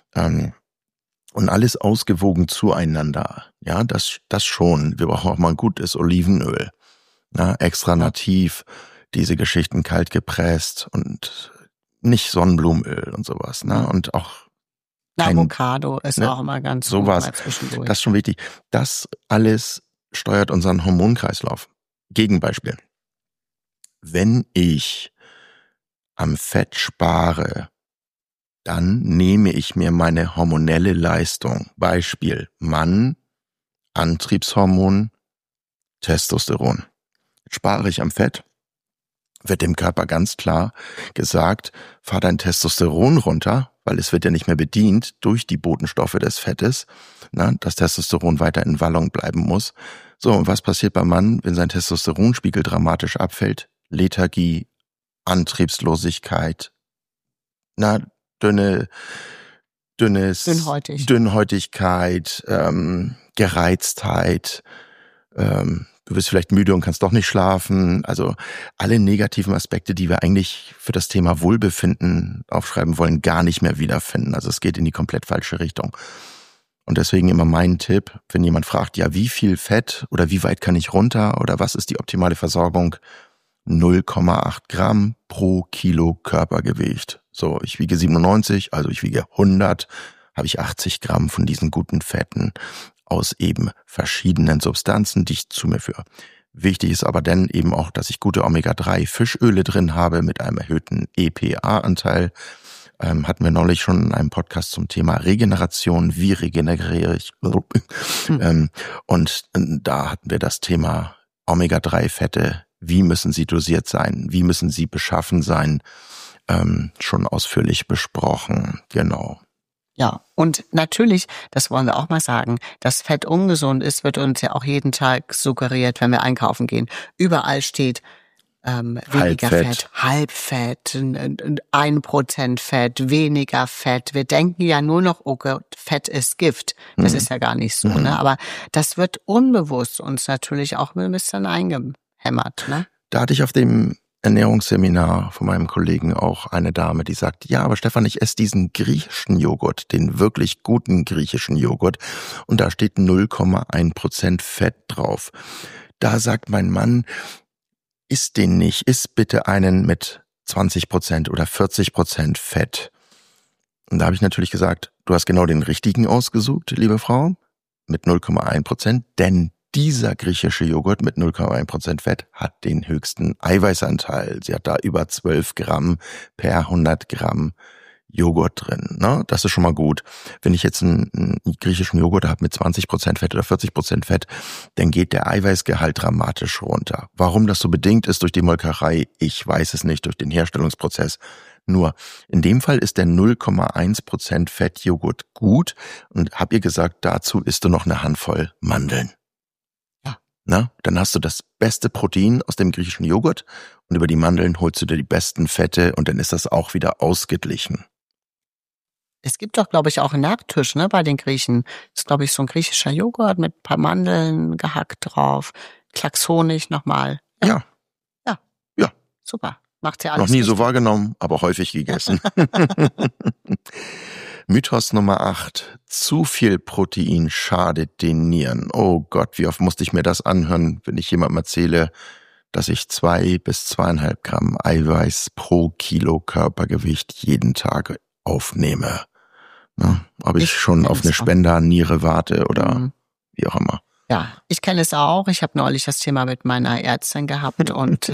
und alles ausgewogen zueinander. Ja, das schon. Wir brauchen auch mal ein gutes Olivenöl. Ja, extra nativ, diese Geschichten kalt gepresst und nicht Sonnenblumenöl und sowas. Ne? Und auch Avocado ist auch immer ganz gut mal zwischendurch. Das ist schon wichtig. Das alles steuert unseren Hormonkreislauf. Gegenbeispiel. Wenn ich am Fett spare, dann nehme ich mir meine hormonelle Leistung. Beispiel Mann, Antriebshormon, Testosteron. Jetzt spare ich am Fett, wird dem Körper ganz klar gesagt, fahr dein Testosteron runter, weil es wird ja nicht mehr bedient durch die Botenstoffe des Fettes, dass Testosteron weiter in Wallung bleiben muss. So, und was passiert beim Mann, wenn sein Testosteronspiegel dramatisch abfällt? Lethargie, Antriebslosigkeit, Dünnhäutigkeit, Gereiztheit, du bist vielleicht müde und kannst doch nicht schlafen. Also alle negativen Aspekte, die wir eigentlich für das Thema Wohlbefinden aufschreiben wollen, gar nicht mehr wiederfinden. Also es geht in die komplett falsche Richtung. Und deswegen immer mein Tipp, wenn jemand fragt, ja, wie viel Fett oder wie weit kann ich runter oder was ist die optimale Versorgung? 0,8 Gramm pro Kilo Körpergewicht. So, ich wiege 97, also ich wiege 100, habe ich 80 Gramm von diesen guten Fetten aus eben verschiedenen Substanzen, die ich zu mir führe. Wichtig ist aber dann eben auch, dass ich gute Omega-3 Fischöle drin habe mit einem erhöhten EPA-Anteil. Hatten wir neulich schon in einem Podcast zum Thema Regeneration, wie regeneriere ich. Und da hatten wir das Thema Omega-3-Fette. Wie müssen sie dosiert sein? Wie müssen sie beschaffen sein? Schon ausführlich besprochen, genau. Ja, und natürlich, das wollen wir auch mal sagen, dass Fett ungesund ist, wird uns ja auch jeden Tag suggeriert, wenn wir einkaufen gehen. Überall steht weniger Fett, Halbfett, 1% Fett, weniger Fett. Wir denken ja nur noch, oh Gott, Fett ist Gift. Das ist ja gar nicht so, ne? Aber das wird unbewusst uns natürlich auch ein bisschen eingehämmert, ne? Da hatte ich auf dem Ernährungsseminar von meinem Kollegen auch eine Dame, die sagt, ja, aber Stefan, ich esse diesen griechischen Joghurt, den wirklich guten griechischen Joghurt, und da steht 0,1% Fett drauf. Da sagt mein Mann, iss den nicht, iss bitte einen mit 20% oder 40% Fett. Und da habe ich natürlich gesagt, du hast genau den richtigen ausgesucht, liebe Frau, mit 0,1%, denn dieser griechische Joghurt mit 0,1% Fett hat den höchsten Eiweißanteil. Sie hat da über 12 Gramm per 100 Gramm Joghurt drin. Ne? Das ist schon mal gut. Wenn ich jetzt einen griechischen Joghurt habe mit 20% Fett oder 40% Fett, dann geht der Eiweißgehalt dramatisch runter. Warum das so bedingt ist durch die Molkerei, ich weiß es nicht, durch den Herstellungsprozess. Nur in dem Fall ist der 0,1% Fettjoghurt gut, und hab ihr gesagt, dazu isst du noch eine Handvoll Mandeln. Na, dann hast du das beste Protein aus dem griechischen Joghurt und über die Mandeln holst du dir die besten Fette und dann ist das auch wieder ausgeglichen. Es gibt doch, glaube ich, auch einen Nachtisch, ne, bei den Griechen. Das ist, glaube ich, so ein griechischer Joghurt mit ein paar Mandeln gehackt drauf, Klacks Honig nochmal. Ja, Ja, ja, super. Macht ja noch alles nie so richtig. wahrgenommen, aber häufig gegessen. Mythos Nummer 8. Zu viel Protein schadet den Nieren. Oh Gott, wie oft musste ich mir das anhören, wenn ich jemandem erzähle, dass ich 2 bis 2,5 Gramm Eiweiß pro Kilo Körpergewicht jeden Tag aufnehme. Na, ob ich schon kenn auf es eine auch. Spenderniere warte oder Mhm. wie auch immer. Ja, ich kenne es auch. Ich habe neulich das Thema mit meiner Ärztin gehabt und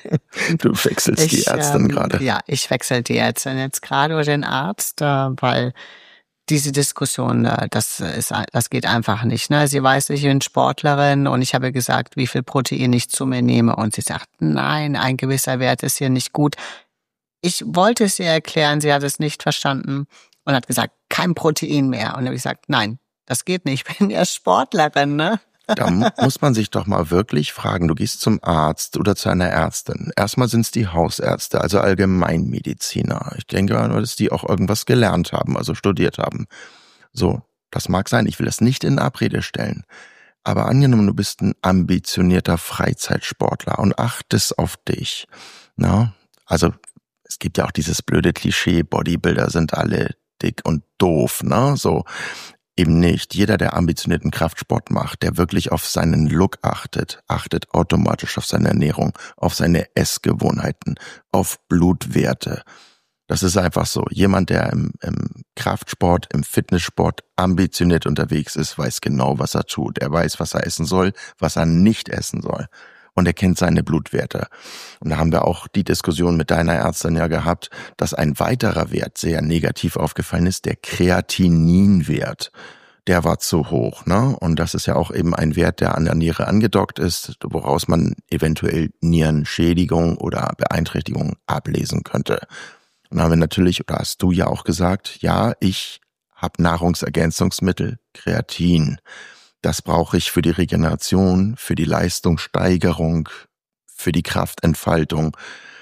Du wechselst die Ärztin gerade. Ja, ich wechsle die Ärztin jetzt gerade oder den Arzt, weil diese Diskussion, das geht einfach nicht. Ne? Sie weiß, ich bin Sportlerin und ich habe gesagt, wie viel Protein ich zu mir nehme und sie sagt, nein, ein gewisser Wert ist hier nicht gut. Ich wollte es ihr erklären, sie hat es nicht verstanden und hat gesagt, kein Protein mehr. Und dann habe ich gesagt, nein, das geht nicht, ich bin ja Sportlerin, ne? Da muss man sich doch mal wirklich fragen, du gehst zum Arzt oder zu einer Ärztin. Erstmal sind es die Hausärzte, also Allgemeinmediziner. Ich denke mal, dass die auch irgendwas gelernt haben, also studiert haben. So, das mag sein, ich will das nicht in Abrede stellen. Aber angenommen, du bist ein ambitionierter Freizeitsportler und achtest auf dich. Na, also es gibt ja auch dieses blöde Klischee, Bodybuilder sind alle dick und doof, ne? So. Eben nicht. Jeder, der ambitionierten Kraftsport macht, der wirklich auf seinen Look achtet automatisch auf seine Ernährung, auf seine Essgewohnheiten, auf Blutwerte. Das ist einfach so. Jemand, der im Kraftsport, im Fitnesssport ambitioniert unterwegs ist, weiß genau, was er tut. Er weiß, was er essen soll, was er nicht essen soll. Und er kennt seine Blutwerte. Und da haben wir auch die Diskussion mit deiner Ärztin ja gehabt, dass ein weiterer Wert sehr negativ aufgefallen ist, der Kreatininwert. Der war zu hoch, ne? Und das ist ja auch eben ein Wert, der an der Niere angedockt ist, woraus man eventuell Nierenschädigung oder Beeinträchtigung ablesen könnte. Und da haben wir natürlich, oder hast du ja auch gesagt, ja, ich habe Nahrungsergänzungsmittel, Kreatin. Das brauche ich für die Regeneration, für die Leistungssteigerung, für die Kraftentfaltung.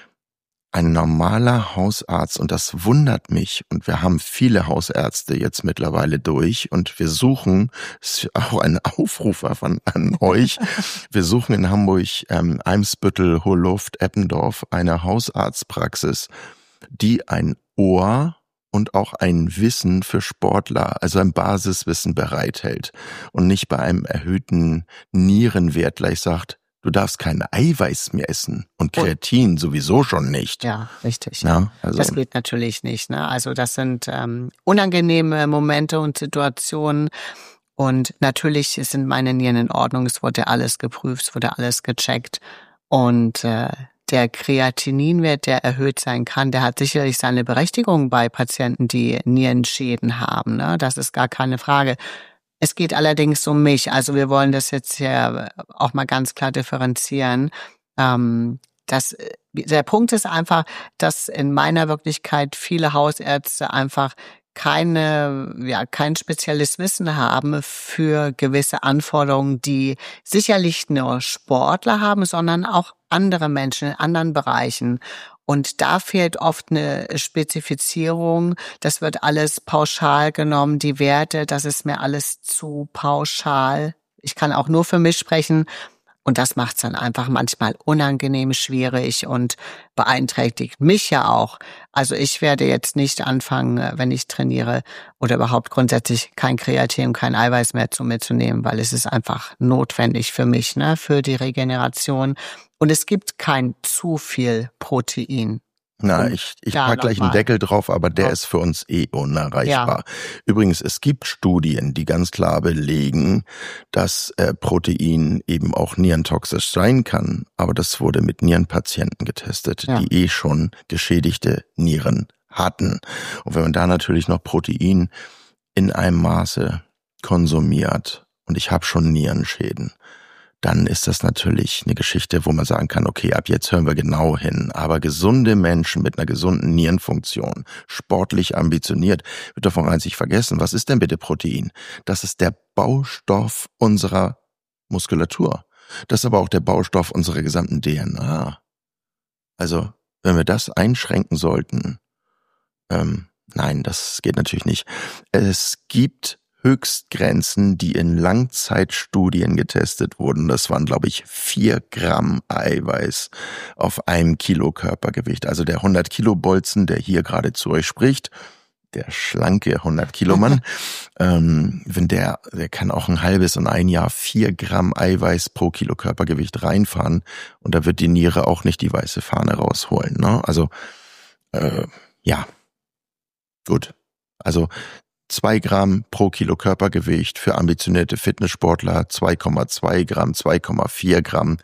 Ein normaler Hausarzt, und das wundert mich, und wir haben viele Hausärzte jetzt mittlerweile durch, und wir suchen, ist auch ein Aufruf an euch, wir suchen in Hamburg, Eimsbüttel, Hohe Luft, Eppendorf, eine Hausarztpraxis, die ein Ohr und auch ein Wissen für Sportler, also ein Basiswissen bereithält und nicht bei einem erhöhten Nierenwert gleich sagt, du darfst kein Eiweiß mehr essen und Kreatin sowieso schon nicht. Ja, richtig. Ja, also das geht natürlich nicht. Ne? Also das sind unangenehme Momente und Situationen. Und natürlich sind meine Nieren in Ordnung. Es wurde alles geprüft, es wurde alles gecheckt. Und der Kreatininwert, der erhöht sein kann, der hat sicherlich seine Berechtigung bei Patienten, die Nierenschäden haben. Ne? Das ist gar keine Frage. Es geht allerdings um mich. Also wir wollen das jetzt ja auch mal ganz klar differenzieren. Der Punkt ist einfach, dass in meiner Wirklichkeit viele Hausärzte einfach kein spezielles Wissen haben für gewisse Anforderungen, die sicherlich nur Sportler haben, sondern auch andere Menschen in anderen Bereichen. Und da fehlt oft eine Spezifizierung. Das wird alles pauschal genommen, die Werte, das ist mir alles zu pauschal. Ich kann auch nur für mich sprechen. Und das macht es dann einfach manchmal unangenehm schwierig und beeinträchtigt mich ja auch. Also ich werde jetzt nicht anfangen, wenn ich trainiere oder überhaupt grundsätzlich kein Kreatin, kein Eiweiß mehr zu mir zu nehmen, weil es ist einfach notwendig für mich, ne, für die Regeneration. Und es gibt kein zu viel Protein. Na, ich pack gleich einen Deckel drauf, aber der ist für uns unerreichbar. Ja. Übrigens, es gibt Studien, die ganz klar belegen, dass Protein eben auch nierentoxisch sein kann. Aber das wurde mit Nierenpatienten getestet, die schon geschädigte Nieren hatten. Und wenn man da natürlich noch Protein in einem Maße konsumiert, und ich habe schon Nierenschäden, dann ist das natürlich eine Geschichte, wo man sagen kann, okay, ab jetzt hören wir genau hin. Aber gesunde Menschen mit einer gesunden Nierenfunktion, sportlich ambitioniert, wird davon eins nicht vergessen. Was ist denn bitte Protein? Das ist der Baustoff unserer Muskulatur. Das ist aber auch der Baustoff unserer gesamten DNA. Also, wenn wir das einschränken sollten, nein, das geht natürlich nicht. Es gibt Höchstgrenzen, die in Langzeitstudien getestet wurden. Das waren, glaube ich, 4 Gramm Eiweiß auf 1 Kilo Körpergewicht. Also der 100 Kilo Bolzen, der hier gerade zu euch spricht, der schlanke 100 Kilo Mann, wenn der kann auch ein halbes und ein Jahr 4 Gramm Eiweiß pro Kilo Körpergewicht reinfahren und da wird die Niere auch nicht die weiße Fahne rausholen. Ne? Also, ja, gut. Also 2 Gramm pro Kilo Körpergewicht für ambitionierte Fitnesssportler, 2,2 Gramm, 2,4 Gramm.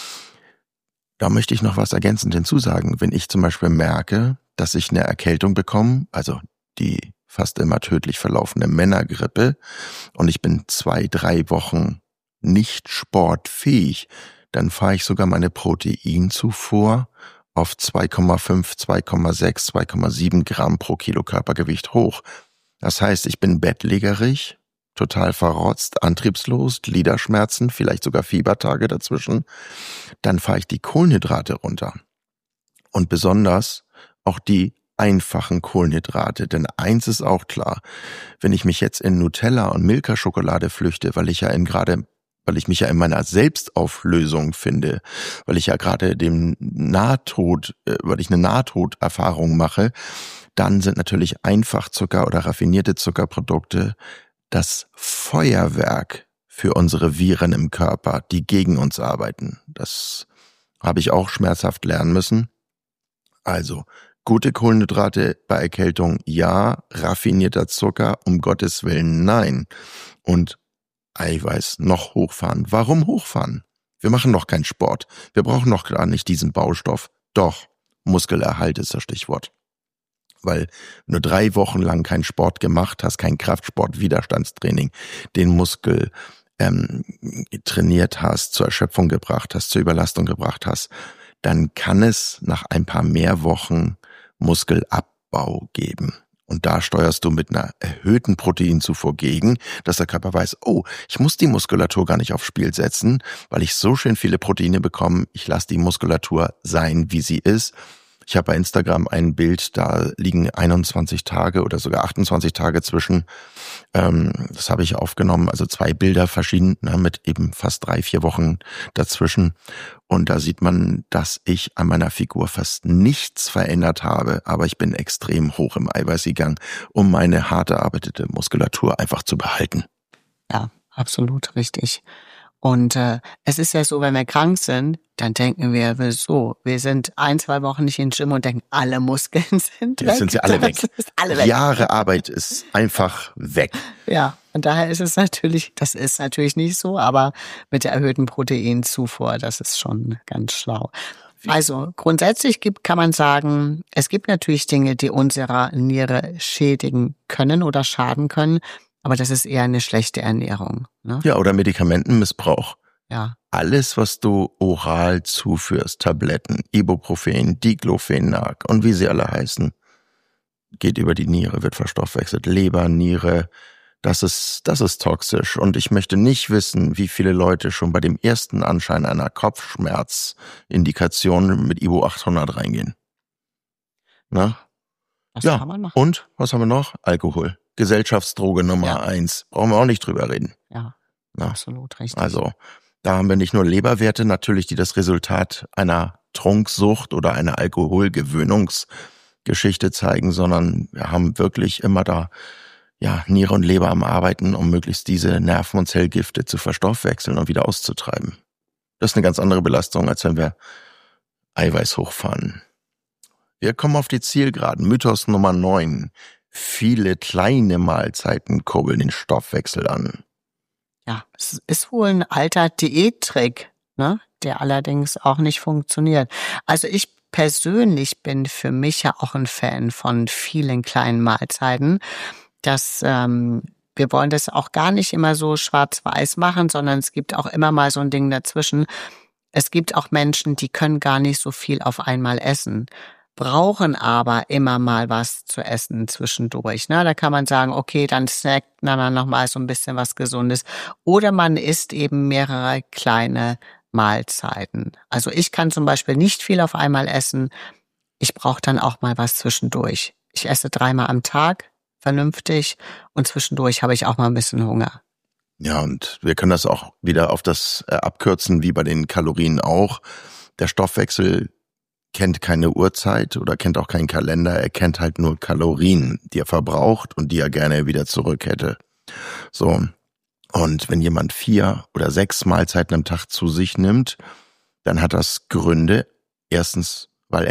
Da möchte ich noch was ergänzend hinzusagen. Wenn ich zum Beispiel merke, dass ich eine Erkältung bekomme, also die fast immer tödlich verlaufende Männergrippe, und ich bin 2-3 Wochen nicht sportfähig, dann fahre ich sogar meine Proteinzufuhr auf 2,5, 2,6, 2,7 Gramm pro Kilo Körpergewicht hoch. Das heißt, ich bin bettlägerig, total verrotzt, antriebslos, Gliederschmerzen, vielleicht sogar Fiebertage dazwischen. Dann fahre ich die Kohlenhydrate runter. Und besonders auch die einfachen Kohlenhydrate. Denn eins ist auch klar, wenn ich mich jetzt in Nutella und Milka-Schokolade flüchte, weil ich mich ja in meiner Selbstauflösung finde, weil ich ja gerade weil ich eine Nahtoderfahrung mache, dann sind natürlich Einfachzucker oder raffinierte Zuckerprodukte das Feuerwerk für unsere Viren im Körper, die gegen uns arbeiten. Das habe ich auch schmerzhaft lernen müssen. Also, gute Kohlenhydrate bei Erkältung ja, raffinierter Zucker um Gottes Willen nein. Und Eiweiß noch hochfahren. Warum hochfahren? Wir machen doch keinen Sport. Wir brauchen doch gar nicht diesen Baustoff. Doch, Muskelerhalt ist das Stichwort. Weil nur 3 Wochen lang keinen Sport gemacht hast, kein Kraftsport, Widerstandstraining, den Muskel trainiert hast, zur Erschöpfung gebracht hast, zur Überlastung gebracht hast, dann kann es nach ein paar mehr Wochen Muskelabbau geben. Und da steuerst du mit einer erhöhten Proteinzufuhr gegen, dass der Körper weiß, oh, ich muss die Muskulatur gar nicht aufs Spiel setzen, weil ich so schön viele Proteine bekomme, ich lasse die Muskulatur sein, wie sie ist. Ich habe bei Instagram ein Bild, da liegen 21 Tage oder sogar 28 Tage zwischen. Das habe ich aufgenommen, also 2 Bilder verschieden, mit eben fast 3-4 Wochen dazwischen. Und da sieht man, dass ich an meiner Figur fast nichts verändert habe, aber ich bin extrem hoch im Eiweiß gegangen, um meine hart erarbeitete Muskulatur einfach zu behalten. Ja, absolut richtig. Und es ist ja so, wenn wir krank sind, dann denken wir so, wir sind 1-2 Wochen nicht in den Gym und denken, alle Muskeln sind weg. Jetzt sind sie alle weg. Alle weg. Jahre Arbeit ist einfach weg. Ja, und daher ist es natürlich, das ist natürlich nicht so, aber mit der erhöhten Proteinzufuhr, das ist schon ganz schlau. Also grundsätzlich kann man sagen, es gibt natürlich Dinge, die unserer Niere schädigen können oder schaden können, aber das ist eher eine schlechte Ernährung. Ne? Ja, oder Medikamentenmissbrauch. Ja. Alles, was du oral zuführst, Tabletten, Ibuprofen, Diclofenac und wie sie alle heißen, geht über die Niere, wird verstoffwechselt. Leber, Niere, das ist toxisch. Und ich möchte nicht wissen, wie viele Leute schon bei dem ersten Anschein einer Kopfschmerzindikation mit Ibu 800 reingehen. Na? Das Ja, kann man machen. und was haben wir noch? Alkohol. Gesellschaftsdroge Nummer 1. Brauchen wir auch nicht drüber reden. Ja, Na? absolut richtig. Also, da haben wir nicht nur Leberwerte natürlich, die das Resultat einer Trunksucht oder einer Alkoholgewöhnungsgeschichte zeigen, sondern wir haben wirklich immer da Niere und Leber am Arbeiten, um möglichst diese Nerven- und Zellgifte zu verstoffwechseln und wieder auszutreiben. Das ist eine ganz andere Belastung, als wenn wir Eiweiß hochfahren. Wir kommen auf die Zielgeraden. Mythos Nummer 9. Viele kleine Mahlzeiten kurbeln den Stoffwechsel an. Ja, es ist wohl ein alter Diättrick, ne, der allerdings auch nicht funktioniert. Also ich persönlich bin für mich ja auch ein Fan von vielen kleinen Mahlzeiten. Wir wollen das auch gar nicht immer so schwarz-weiß machen, sondern es gibt auch immer mal so ein Ding dazwischen. Es gibt auch Menschen, die können gar nicht so viel auf einmal essen. brauchen aber immer mal was zu essen zwischendurch. Ne? Da kann man sagen, okay, dann snackt man dann nochmal so ein bisschen was Gesundes. Oder man isst eben mehrere kleine Mahlzeiten. Also ich kann zum Beispiel nicht viel auf einmal essen. Ich brauche dann auch mal was zwischendurch. Ich esse 3-mal am Tag, vernünftig, und zwischendurch habe ich auch mal ein bisschen Hunger. Ja, und wir können das auch wieder auf das abkürzen, wie bei den Kalorien auch. Der Stoffwechsel kennt keine Uhrzeit oder kennt auch keinen Kalender. Er kennt halt nur Kalorien, die er verbraucht und die er gerne wieder zurück hätte. So. Und wenn jemand 4 oder 6 Mahlzeiten am Tag zu sich nimmt, dann hat das Gründe. Erstens, weil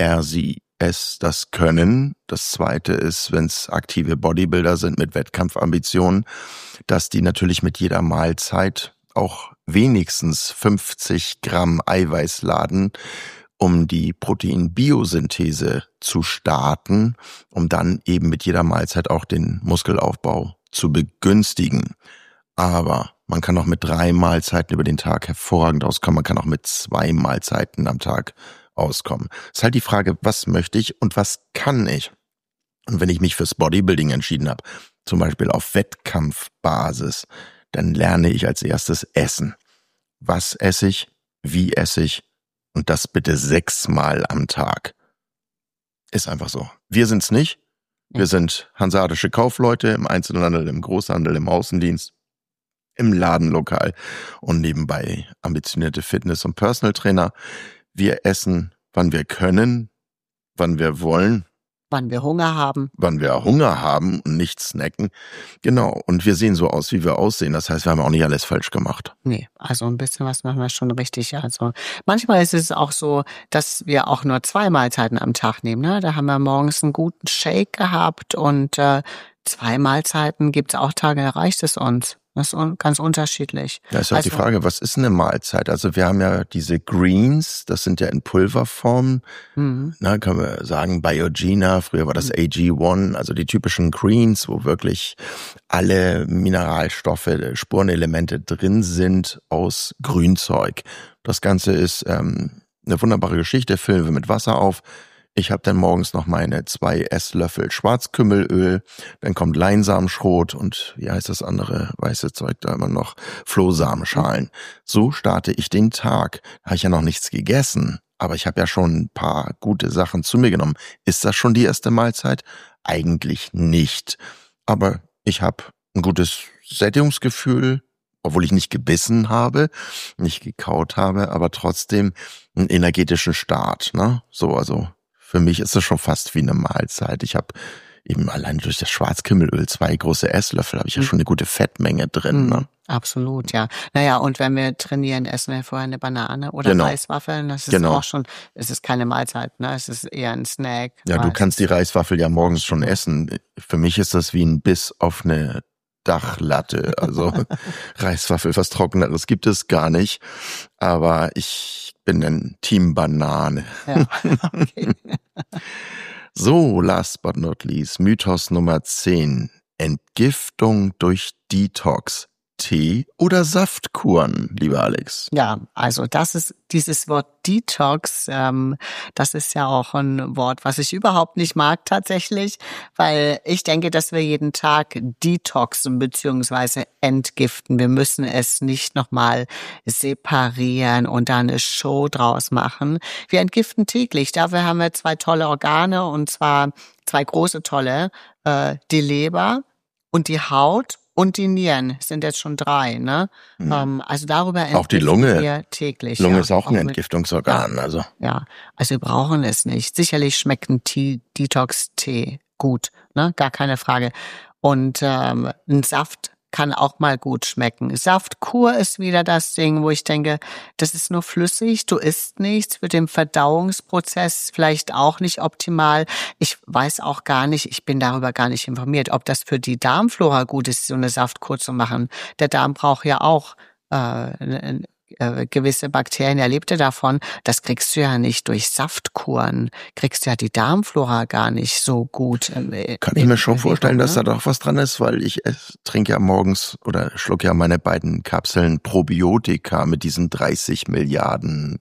es das können. Das zweite ist, wenn es aktive Bodybuilder sind mit Wettkampfambitionen, dass die natürlich mit jeder Mahlzeit auch wenigstens 50 Gramm Eiweiß laden, um die Proteinbiosynthese zu starten, um dann eben mit jeder Mahlzeit auch den Muskelaufbau zu begünstigen. Aber man kann auch mit 3 Mahlzeiten über den Tag hervorragend auskommen. Man kann auch mit 2 Mahlzeiten am Tag auskommen. Es ist halt die Frage, was möchte ich und was kann ich? Und wenn ich mich fürs Bodybuilding entschieden habe, zum Beispiel auf Wettkampfbasis, dann lerne ich als erstes essen. Was esse ich? Wie esse ich? Und das bitte 6-mal am Tag. Ist einfach so. Wir sind's nicht. Wir sind hanseatische Kaufleute im Einzelhandel, im Großhandel, im Außendienst, im Ladenlokal und nebenbei ambitionierte Fitness- und Personal Trainer. Wir essen, wann wir können, wann wir wollen. Wann wir Hunger haben. Wann wir Hunger haben und nicht snacken. Genau, und wir sehen so aus, wie wir aussehen. Das heißt, wir haben auch nicht alles falsch gemacht. Nee, also ein bisschen was machen wir schon richtig. Also manchmal ist es auch so, dass wir auch nur 2 Mahlzeiten am Tag nehmen. Ne? Da haben wir morgens einen guten Shake gehabt und 2 Mahlzeiten gibt's auch Tage, da reicht es uns. Das ist ganz unterschiedlich. Da ist halt die Frage, was ist eine Mahlzeit? Also wir haben ja diese Greens, das sind ja in Pulverform. Na, können wir sagen, Biogena, früher war das AG1, also die typischen Greens, wo wirklich alle Mineralstoffe, Spurenelemente drin sind aus Grünzeug. Das Ganze ist eine wunderbare Geschichte, füllen wir mit Wasser auf. Ich habe dann morgens noch meine 2 Esslöffel Schwarzkümmelöl, dann kommt Leinsamenschrot und wie heißt das andere weiße Zeug da immer noch, Flohsamenschalen. So starte ich den Tag. Da habe ich ja noch nichts gegessen, aber ich habe ja schon ein paar gute Sachen zu mir genommen. Ist das schon die erste Mahlzeit? Eigentlich nicht. Aber ich habe ein gutes Sättigungsgefühl, obwohl ich nicht gebissen habe, nicht gekaut habe, aber trotzdem einen energetischen Start. Ne? So, also für mich ist das schon fast wie eine Mahlzeit. Ich habe eben allein durch das Schwarzkümmelöl 2 große Esslöffel, habe ich ja schon eine gute Fettmenge drin. Ne? Absolut, ja. Naja, und wenn wir trainieren, essen wir vorher eine Banane oder Reiswaffeln. Das ist auch schon, es ist keine Mahlzeit, ne? Es ist eher ein Snack. Ja, du kannst die Reiswaffel ja morgens schon essen. Für mich ist das wie ein Biss auf eine Dachlatte. Also Reiswaffel, was Trockeneres gibt es gar nicht. Aber ich bin ein Team Banane. Ja, okay. So, last but not least, Mythos Nummer 10. Entgiftung durch Detox. Tee- oder Saftkuren, lieber Alex? Ja, also das ist dieses Wort Detox, das ist ja auch ein Wort, was ich überhaupt nicht mag tatsächlich, weil ich denke, dass wir jeden Tag detoxen bzw. entgiften. Wir müssen es nicht nochmal separieren und da eine Show draus machen. Wir entgiften täglich. Dafür haben wir 2 tolle Organe, und zwar 2 große tolle, die Leber und die Haut. Und die Nieren sind jetzt schon 3, ne? Also darüber auch die Lunge. Wir täglich. Lunge ist auch ein Entgiftungsorgan, also. Ja, also wir brauchen es nicht. Sicherlich schmeckt ein Detox-Tee gut, ne? Gar keine Frage. Und ein Saft kann auch mal gut schmecken. Saftkur ist wieder das Ding, wo ich denke, das ist nur flüssig, du isst nichts, für den Verdauungsprozess vielleicht auch nicht optimal. Ich weiß auch gar nicht, ich bin darüber gar nicht informiert, ob das für die Darmflora gut ist, so eine Saftkur zu machen. Der Darm braucht ja auch gewisse Bakterien, er lebte davon. Das kriegst du ja nicht durch Saftkuren. Kriegst du ja die Darmflora gar nicht so gut. Kann ich mir schon vorstellen, dass da doch was dran ist, weil ich trinke ja morgens oder schlucke ja meine beiden Kapseln Probiotika mit diesen 30 Milliarden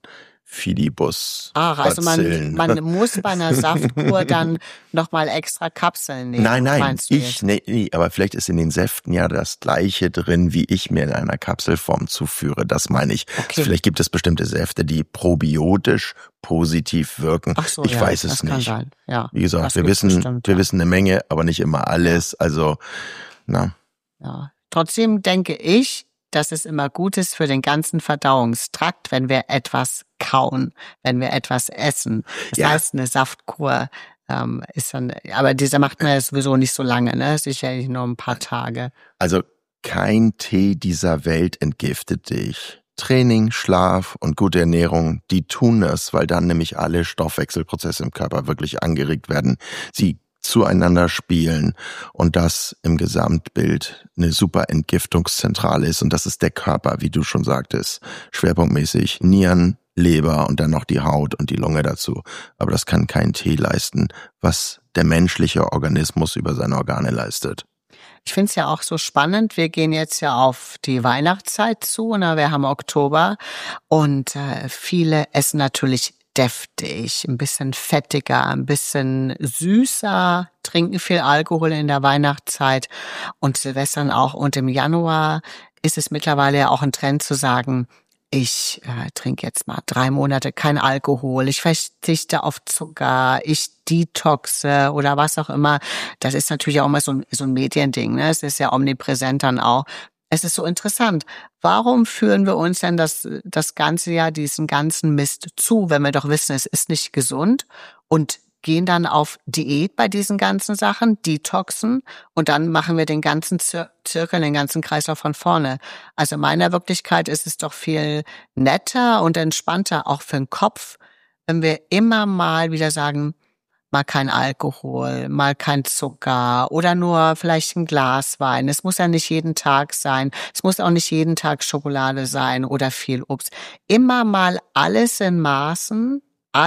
Fidibus. Ach, also man muss bei einer Saftkur dann nochmal extra Kapseln nehmen. Nein, meinst du jetzt? nee, aber vielleicht ist in den Säften ja das Gleiche drin, wie ich mir in einer Kapselform zuführe. Das meine ich. Okay. Vielleicht gibt es bestimmte Säfte, die probiotisch positiv wirken. Ach so, ich weiß es das nicht. Kann sein. Ja, wie gesagt, das wir gibt's bestimmt, wissen eine Menge, aber nicht immer alles. Also, na. Ja. Trotzdem denke ich, dass es immer gut ist für den ganzen Verdauungstrakt, wenn wir etwas kauen, wenn wir etwas essen. Das heißt, eine Saftkur ist dann, aber dieser macht man ja sowieso nicht so lange, ne? Sicherlich nur ein paar Tage. Also kein Tee dieser Welt entgiftet dich. Training, Schlaf und gute Ernährung, die tun es, weil dann nämlich alle Stoffwechselprozesse im Körper wirklich angeregt werden. Sie zueinander spielen und das im Gesamtbild eine super Entgiftungszentrale ist. Und das ist der Körper, wie du schon sagtest, schwerpunktmäßig Nieren, Leber und dann noch die Haut und die Lunge dazu. Aber das kann kein Tee leisten, was der menschliche Organismus über seine Organe leistet. Ich finde es ja auch so spannend. Wir gehen jetzt ja auf die Weihnachtszeit zu, ne? Wir haben Oktober und viele essen natürlich deftig, ein bisschen fettiger, ein bisschen süßer, trinken viel Alkohol in der Weihnachtszeit und Silvestern auch. Und im Januar ist es mittlerweile ja auch ein Trend zu sagen, ich trinke jetzt mal 3 Monate kein Alkohol, ich verzichte auf Zucker, ich detoxe oder was auch immer. Das ist natürlich auch immer so ein Mediending, ne? Es ist ja omnipräsent dann auch. Es ist so interessant. Warum führen wir uns denn das ganze Jahr diesen ganzen Mist zu, wenn wir doch wissen, es ist nicht gesund und gehen dann auf Diät bei diesen ganzen Sachen, detoxen und dann machen wir den ganzen Zirkel, den ganzen Kreislauf von vorne. Also in meiner Wirklichkeit ist es doch viel netter und entspannter, auch für den Kopf, wenn wir immer mal wieder sagen, mal kein Alkohol, mal kein Zucker oder nur vielleicht ein Glas Wein. Es muss ja nicht jeden Tag sein. Es muss auch nicht jeden Tag Schokolade sein oder viel Obst. Immer mal alles in Maßen.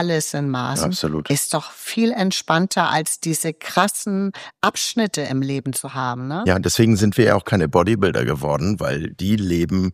Absolut. Ist doch viel entspannter, als diese krassen Abschnitte im Leben zu haben, ne? Ja, deswegen sind wir ja auch keine Bodybuilder geworden, weil die leben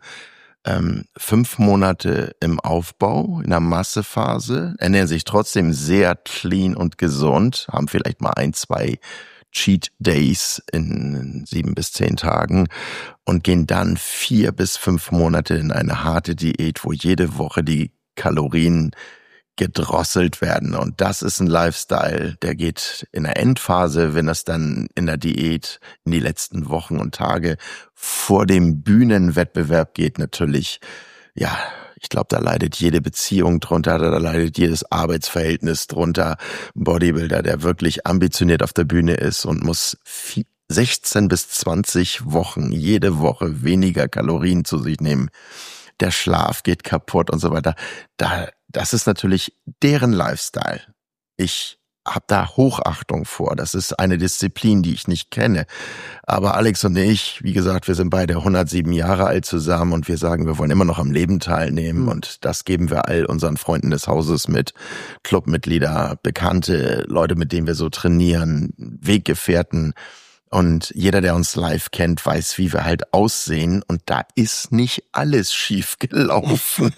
5 Monate im Aufbau, in der Massephase, ernähren sich trotzdem sehr clean und gesund, haben vielleicht mal 1, 2 Cheat Days in 7 bis 10 Tagen und gehen dann 4 bis 5 Monate in eine harte Diät, wo jede Woche die Kalorien gedrosselt werden. Und das ist ein Lifestyle, der geht in der Endphase, wenn das dann in der Diät in die letzten Wochen und Tage vor dem Bühnenwettbewerb geht, natürlich, ja, ich glaube, da leidet jede Beziehung drunter, da leidet jedes Arbeitsverhältnis drunter. Ein Bodybuilder, der wirklich ambitioniert auf der Bühne ist und muss 16 bis 20 Wochen, jede Woche weniger Kalorien zu sich nehmen. Der Schlaf geht kaputt und so weiter. Das ist natürlich deren Lifestyle. Ich habe da Hochachtung vor. Das ist eine Disziplin, die ich nicht kenne. Aber Alex und ich, wie gesagt, wir sind beide 107 Jahre alt zusammen und wir sagen, wir wollen immer noch am Leben teilnehmen. Und das geben wir all unseren Freunden des Hauses mit. Clubmitglieder, Bekannte, Leute, mit denen wir so trainieren, Weggefährten. Und jeder, der uns live kennt, weiß, wie wir halt aussehen. Und da ist nicht alles schief gelaufen.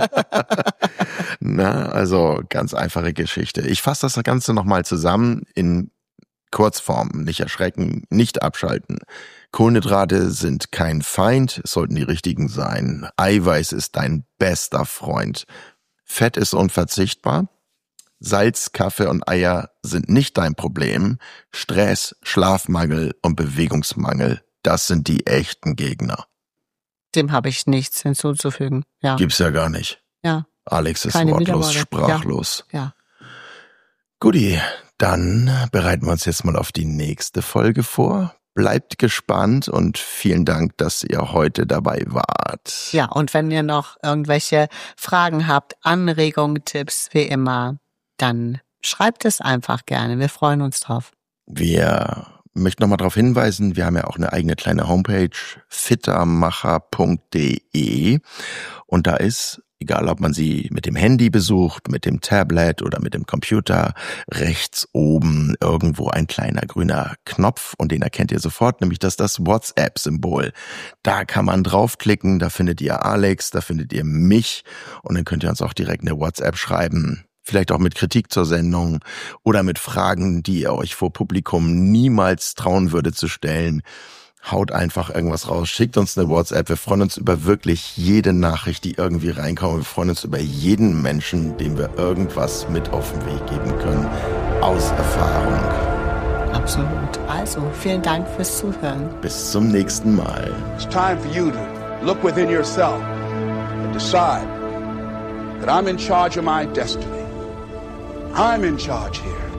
Na, also ganz einfache Geschichte. Ich fasse das Ganze nochmal zusammen in Kurzform. Nicht erschrecken, nicht abschalten. Kohlenhydrate sind kein Feind, es sollten die richtigen sein. Eiweiß ist dein bester Freund. Fett ist unverzichtbar. Salz, Kaffee und Eier sind nicht dein Problem. Stress, Schlafmangel und Bewegungsmangel, das sind die echten Gegner. Dem habe ich nichts hinzuzufügen. Ja. Gibt's ja gar nicht. Ja. Alex ist Keine wortlos, Widerworte. sprachlos. Ja. Guti, dann bereiten wir uns jetzt mal auf die nächste Folge vor. Bleibt gespannt und vielen Dank, dass ihr heute dabei wart. Ja, und wenn ihr noch irgendwelche Fragen habt, Anregungen, Tipps, wie immer, dann schreibt es einfach gerne. Wir freuen uns drauf. Wir möchten nochmal darauf hinweisen, wir haben ja auch eine eigene kleine Homepage, fittermacher.de, und da ist Egal, ob man sie mit dem Handy besucht, mit dem Tablet oder mit dem Computer, rechts oben irgendwo ein kleiner grüner Knopf und den erkennt ihr sofort, nämlich das WhatsApp-Symbol. Da kann man draufklicken, da findet ihr Alex, da findet ihr mich und dann könnt ihr uns auch direkt eine WhatsApp schreiben. Vielleicht auch mit Kritik zur Sendung oder mit Fragen, die ihr euch vor Publikum niemals trauen würdet zu stellen. Haut einfach irgendwas raus, schickt uns eine WhatsApp. Wir freuen uns über wirklich jede Nachricht, die irgendwie reinkommt. Wir freuen uns über jeden Menschen, dem wir irgendwas mit auf den Weg geben können. Aus Erfahrung. Absolut. Also, vielen Dank fürs Zuhören. Bis zum nächsten Mal. It's time for you to look within yourself and decide that I'm in charge of my destiny. I'm in charge here.